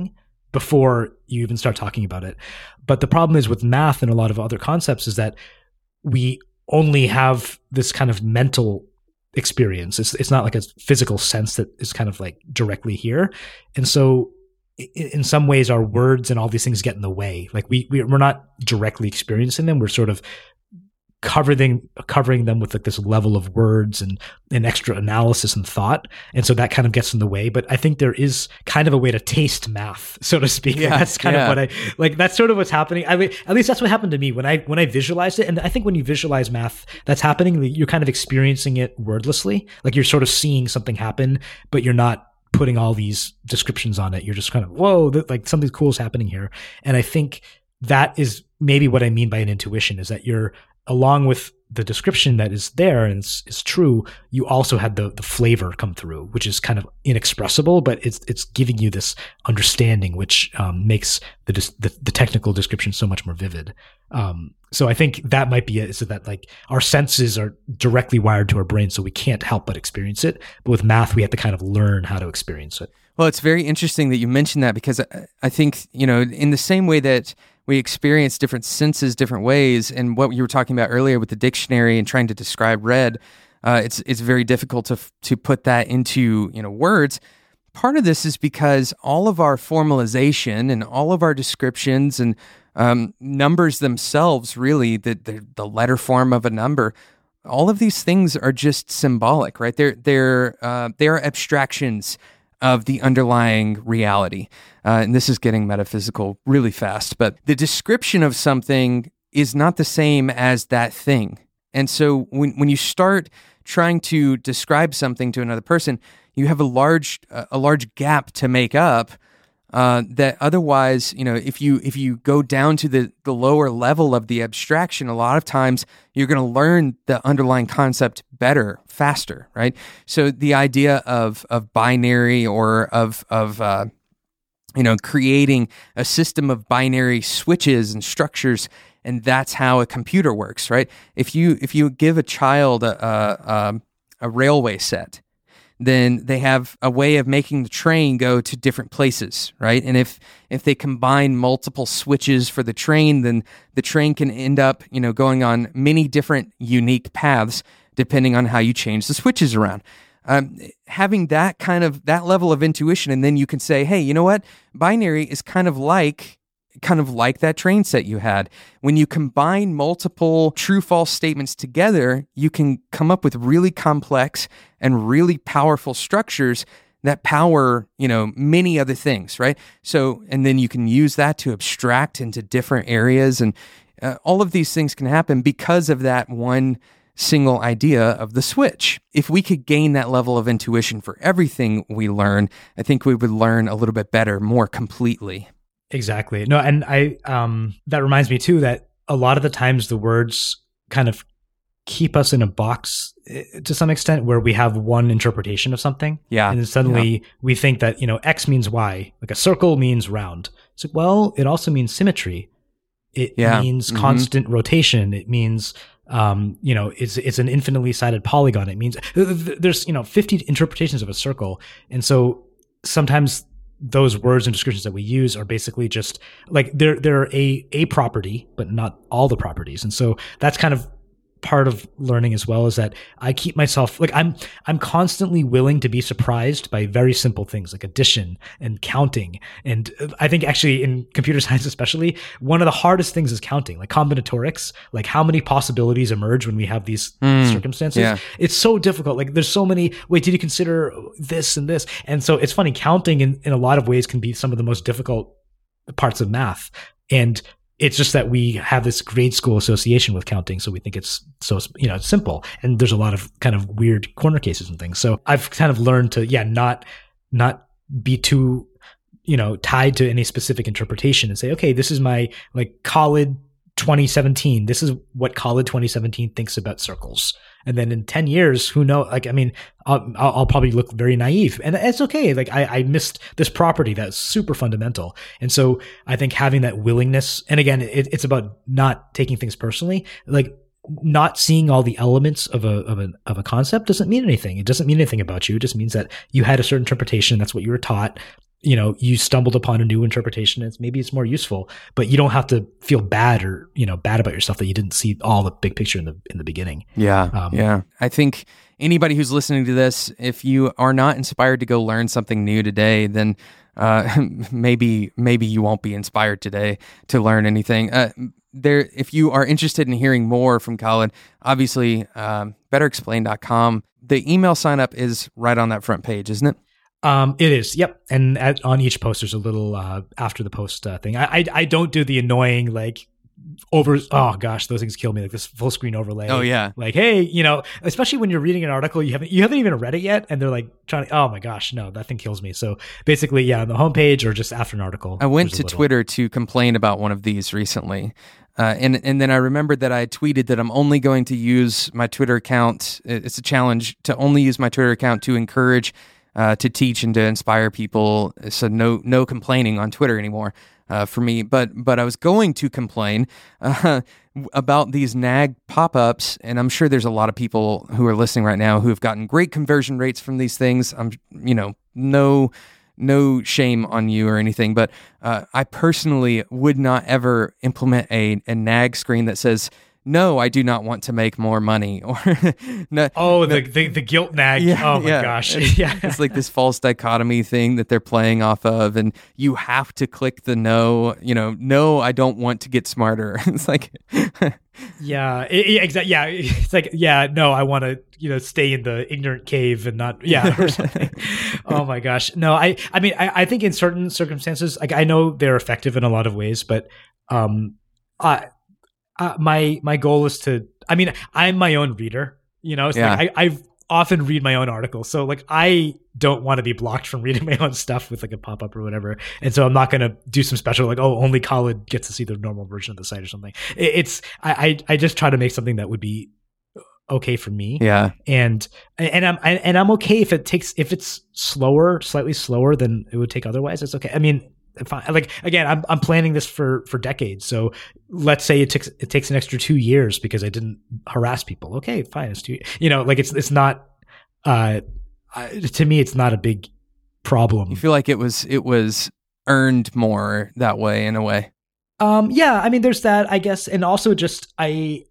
Speaker 1: before you even start talking about it. But the problem is with math and a lot of other concepts is that we only have this kind of mental experience. It's it's not like a physical sense that is kind of like directly here. And so in some ways our words and all these things get in the way. Like we, we we're not directly experiencing them. We're sort of covering covering them with like this level of words and, and extra analysis and thought. And so that kind of gets in the way. But I think there is kind of a way to taste math, so to speak.
Speaker 2: Yeah,
Speaker 1: like that's kind
Speaker 2: yeah.
Speaker 1: of what I like. That's sort of what's happening. I mean, at least that's what happened to me when I when I visualized it. And I think when you visualize math, that's happening. You're kind of experiencing it wordlessly. Like you're sort of seeing something happen, but you're not putting all these descriptions on it. You're just kind of, whoa, th- like something cool is happening here. And I think that is maybe what I mean by an intuition, is that you're, along with the description that is there and is, is true, you also had the the flavor come through, which is kind of inexpressible, but it's it's giving you this understanding, which um, makes the, the the technical description so much more vivid. Um, so I think that might be it, is that like our senses are directly wired to our brain, so we can't help but experience it. But with math, we have to kind of learn how to experience it.
Speaker 2: Well, it's very interesting that you mentioned that, because I, I think, you know, in the same way that we experience different senses different ways, and what you were talking about earlier with the dictionary and trying to describe red, uh, it's it's very difficult to to put that into, you know, words. Part of this is because all of our formalization and all of our descriptions and um, numbers themselves, really, the, the the letter form of a number, all of these things are just symbolic, right? They're they're uh, they are abstractions of the underlying reality. Uh, and this is getting metaphysical really fast, but the description of something is not the same as that thing. And so when when you start trying to describe something to another person, you have a large uh, a large gap to make up uh, that otherwise, you know, if you if you go down to the, the lower level of the abstraction, a lot of times you're going to learn the underlying concept better, faster, right? So the idea of of binary or of of uh, you know, creating a system of binary switches and structures, and that's how a computer works, right? If you if you give a child a a, a railway set, then they have a way of making the train go to different places, right? And if if they combine multiple switches for the train, then the train can end up, you know, going on many different unique paths depending on how you change the switches around. Um, having that kind of, that level of intuition, and then you can say, hey, you know what? Binary is kind of like, kind of like that train set you had. When you combine multiple true-false statements together, you can come up with really complex and really powerful structures that power, you know, many other things, right? So, and then you can use that to abstract into different areas, and uh, all of these things can happen because of that one single idea of the switch. If we could gain that level of intuition for everything we learn, I think we would learn a little bit better, more completely.
Speaker 1: Exactly. No, and I um that reminds me too that a lot of the times the words kind of keep us in a box to some extent, where we have one interpretation of something.
Speaker 2: Yeah.
Speaker 1: And then suddenly
Speaker 2: yeah.
Speaker 1: we think that, you know, X means Y, like a circle means round. It's like, well, it also means symmetry. It yeah. means mm-hmm. constant rotation. It means Um, you know, it's it's an infinitely sided polygon. It means there's, you know, fifty interpretations of a circle. And so sometimes those words and descriptions that we use are basically just like they're they're a a property, but not all the properties. And so that's kind of part of learning as well, is that I keep myself like I'm I'm constantly willing to be surprised by very simple things like addition and counting. And I think actually in computer science especially, one of the hardest things is counting, like combinatorics, like how many possibilities emerge when we have these mm, circumstances. Yeah. It's so difficult. Like there's so many, wait, did you consider this and this? And so it's funny, counting in, in a lot of ways can be some of the most difficult parts of math. And it's just that we have this grade school association with counting, so we think it's so, you know, it's simple. And there's a lot of kind of weird corner cases and things. So I've kind of learned to, yeah, not not be too, you know, tied to any specific interpretation and say, okay, this is my like Khalid twenty seventeen. This is what Khalid twenty seventeen thinks about circles. And then in ten years, who knows? Like, I mean, I'll, I'll probably look very naive, and it's okay. Like, I, I missed this property that's super fundamental. And so I think having that willingness, and again, it, it's about not taking things personally. Like, not seeing all the elements of a of a of a concept doesn't mean anything. It doesn't mean anything about you. It just means that you had a certain interpretation. That's what you were taught. you know, you stumbled upon a new interpretation, and it's, maybe it's more useful, but you don't have to feel bad or, you know, bad about yourself that you didn't see all the big picture in the in the beginning.
Speaker 2: Yeah,
Speaker 1: um,
Speaker 2: yeah. I think anybody who's listening to this, if you are not inspired to go learn something new today, then uh, maybe maybe you won't be inspired today to learn anything. Uh, there, if you are interested in hearing more from Khaled, obviously, um, better explain dot com. The email sign up is right on that front page, isn't it?
Speaker 1: Um, it is. Yep. And at, on each post, there's a little, uh, after the post uh, thing. I, I, I don't do the annoying, like, over, oh gosh, those things kill me. Like this full screen overlay.
Speaker 2: Oh yeah.
Speaker 1: Like, hey, you know, especially when you're reading an article, you haven't, you haven't even read it yet. And they're like trying to, oh my gosh, no, that thing kills me. So basically, yeah, on the homepage or just after an article.
Speaker 2: I went to
Speaker 1: little...
Speaker 2: Twitter to complain about one of these recently. Uh, and and then I remembered that I tweeted that I'm only going to use my Twitter account. It's a challenge to only use my Twitter account to encourage Uh, to teach and to inspire people. So no no complaining on Twitter anymore uh, for me. But but I was going to complain uh, about these nag pop-ups, and I'm sure there's a lot of people who are listening right now who have gotten great conversion rates from these things. I'm you know no no shame on you or anything, but uh, I personally would not ever implement a, a nag screen that says, no, I do not want to make more money. Or no,
Speaker 1: oh, the, the the guilt nag.
Speaker 2: Yeah,
Speaker 1: oh my
Speaker 2: yeah.
Speaker 1: gosh.
Speaker 2: It's,
Speaker 1: yeah.
Speaker 2: It's like this false dichotomy thing that they're playing off of, and you have to click the no. You know, no, I don't want to get smarter. It's like,
Speaker 1: yeah, exactly. Yeah, it's like, yeah, no, I want to, you know, stay in the ignorant cave and not, yeah, or something. Oh my gosh, no, I, I mean, I, I think in certain circumstances, like I know they're effective in a lot of ways, but um, I. Uh, my my goal is to, I mean, I'm my own reader, you know, it's
Speaker 2: Yeah.
Speaker 1: like I, I often read my own articles. So like, I don't want to be blocked from reading my own stuff with like a pop-up or whatever. And so I'm not going to do some special, like, oh, only Khaled gets to see the normal version of the site or something. It, it's, I, I, I just try to make something that would be okay for me.
Speaker 2: Yeah.
Speaker 1: And, and I'm, and I'm okay if it takes, if it's slower, slightly slower than it would take otherwise. It's okay. I mean, if I, like, again, I'm, I'm planning this for, for decades. So let's say it takes, it takes an extra two years because I didn't harass people. Okay, fine. It's two, you know, like it's, it's not, uh, uh, to me, it's not a big problem.
Speaker 2: You feel like it was, it was earned more that way in a way.
Speaker 1: Um, yeah, I mean, there's that, I guess. And also just, I,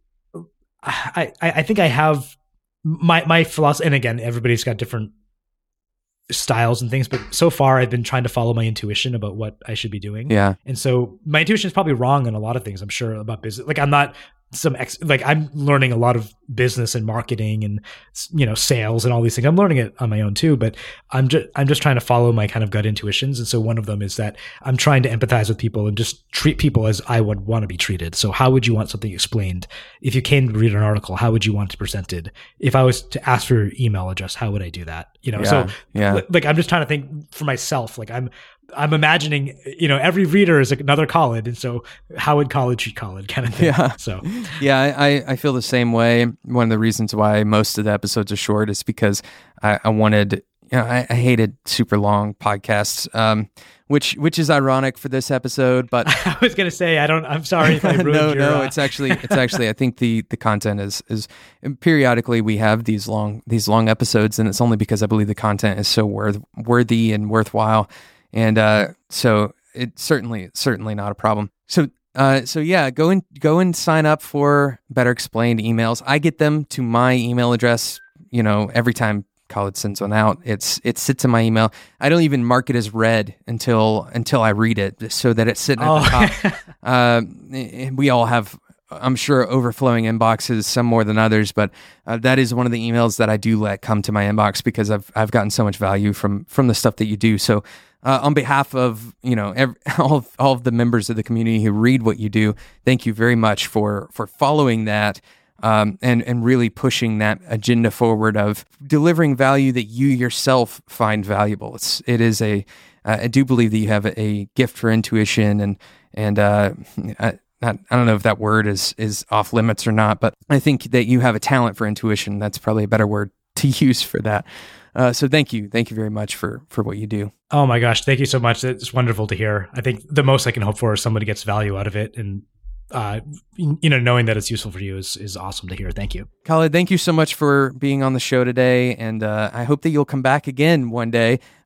Speaker 1: I, I think I have my, my philosophy, and again, everybody's got different styles and things, but so far I've been trying to follow my intuition about what I should be doing.
Speaker 2: Yeah.
Speaker 1: And so my intuition is probably wrong on a lot of things, I'm sure, about business. Like I'm not some ex, like I'm learning a lot of business and marketing and, you know, sales and all these things. I'm learning it on my own too, but I'm just, I'm just trying to follow my kind of gut intuitions. And so one of them is that I'm trying to empathize with people and just treat people as I would want to be treated. So how would you want something explained? If you came to read an article, how would you want it presented? If I was to ask for your email address, how would I do that? You know,
Speaker 2: Yeah,
Speaker 1: so
Speaker 2: yeah.
Speaker 1: like I'm just trying to think for myself. Like I'm, I'm imagining, you know, every reader is another Khaled, and so how would Khaled treat Khaled, kind of thing.
Speaker 2: Yeah.
Speaker 1: So,
Speaker 2: yeah, I, I feel the same way. One of the reasons why most of the episodes are short is because I, I wanted, you know, I, I hated super long podcasts, um, which which is ironic for this episode. But
Speaker 1: I was gonna say, I don't. I'm sorry if I ruined
Speaker 2: no,
Speaker 1: your.
Speaker 2: no,
Speaker 1: uh,
Speaker 2: it's actually it's actually I think the the content is is periodically we have these long these long episodes, and it's only because I believe the content is so worth worthy and worthwhile. And uh, so it's certainly certainly not a problem. So uh, so yeah, go and go and sign up for Better Explained emails. I get them to my email address. You know, every time Khaled sends one out, it's it sits in my email. I don't even mark it as read until until I read it, so that it's sitting at
Speaker 1: Oh.
Speaker 2: the top. uh, we all have, I'm sure, overflowing inboxes, some more than others, but uh, that is one of the emails that I do let come to my inbox because I've I've gotten so much value from from the stuff that you do. So uh, on behalf of you know every, all of, all of the members of the community who read what you do, thank you very much for for following that. Um, and, and really pushing that agenda forward of delivering value that you yourself find valuable. It's, it is a, uh, I do believe that you have a, a gift for intuition and, and, uh, I, not, I don't know if that word is, is off limits or not, but I think that you have a talent for intuition. That's probably a better word to use for that. Uh, so thank you. Thank you very much for, for what you do.
Speaker 1: Oh my gosh, thank you so much. It's wonderful to hear. I think the most I can hope for is somebody gets value out of it, and uh, you know, knowing that it's useful for you is is awesome to hear. Thank you,
Speaker 2: Khaled. Thank you so much for being on the show today, and uh, I hope that you'll come back again one day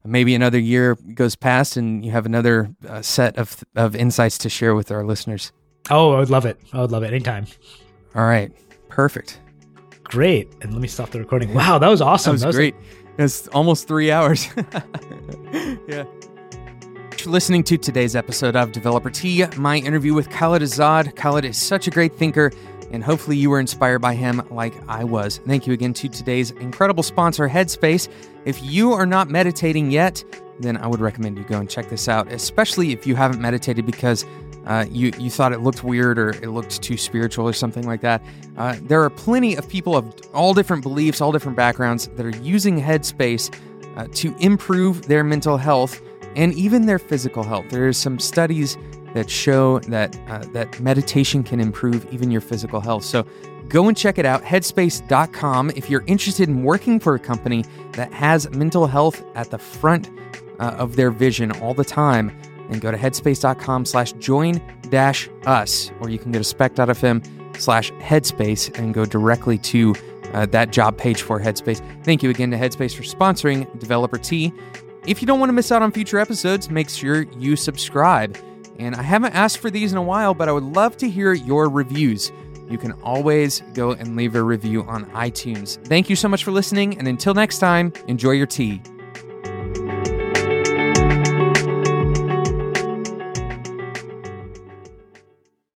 Speaker 2: maybe another year goes past and you have another uh, set of of insights to share with our listeners.
Speaker 1: Oh, I would love it. I would love it anytime.
Speaker 2: All right. Perfect.
Speaker 1: Great. And let me stop the recording. Wow, that was awesome.
Speaker 2: That was,
Speaker 1: that was
Speaker 2: great. A- it was almost three hours. Yeah. You're listening to today's episode of Developer Tea, my interview with Khaled Azad. Khaled is such a great thinker, and hopefully you were inspired by him like I was. Thank you again to today's incredible sponsor, Headspace. If you are not meditating yet, then I would recommend you go and check this out, especially if you haven't meditated because uh, you, you thought it looked weird or it looked too spiritual or something like that. Uh, there are plenty of people of all different beliefs, all different backgrounds that are using Headspace uh, to improve their mental health and even their physical health. There are some studies that show that uh, that meditation can improve even your physical health. So go and check it out, headspace dot com. If you're interested in working for a company that has mental health at the front uh, of their vision all the time, then go to headspace dot com slash join dash us, or you can go to spec dot f m slash headspace and go directly to uh, that job page for Headspace. Thank you again to Headspace for sponsoring Developer Tea. If you don't want to miss out on future episodes, make sure you subscribe. And I haven't asked for these in a while, but I would love to hear your reviews. You can always go and leave a review on iTunes. Thank you so much for listening, and until next time, enjoy your tea.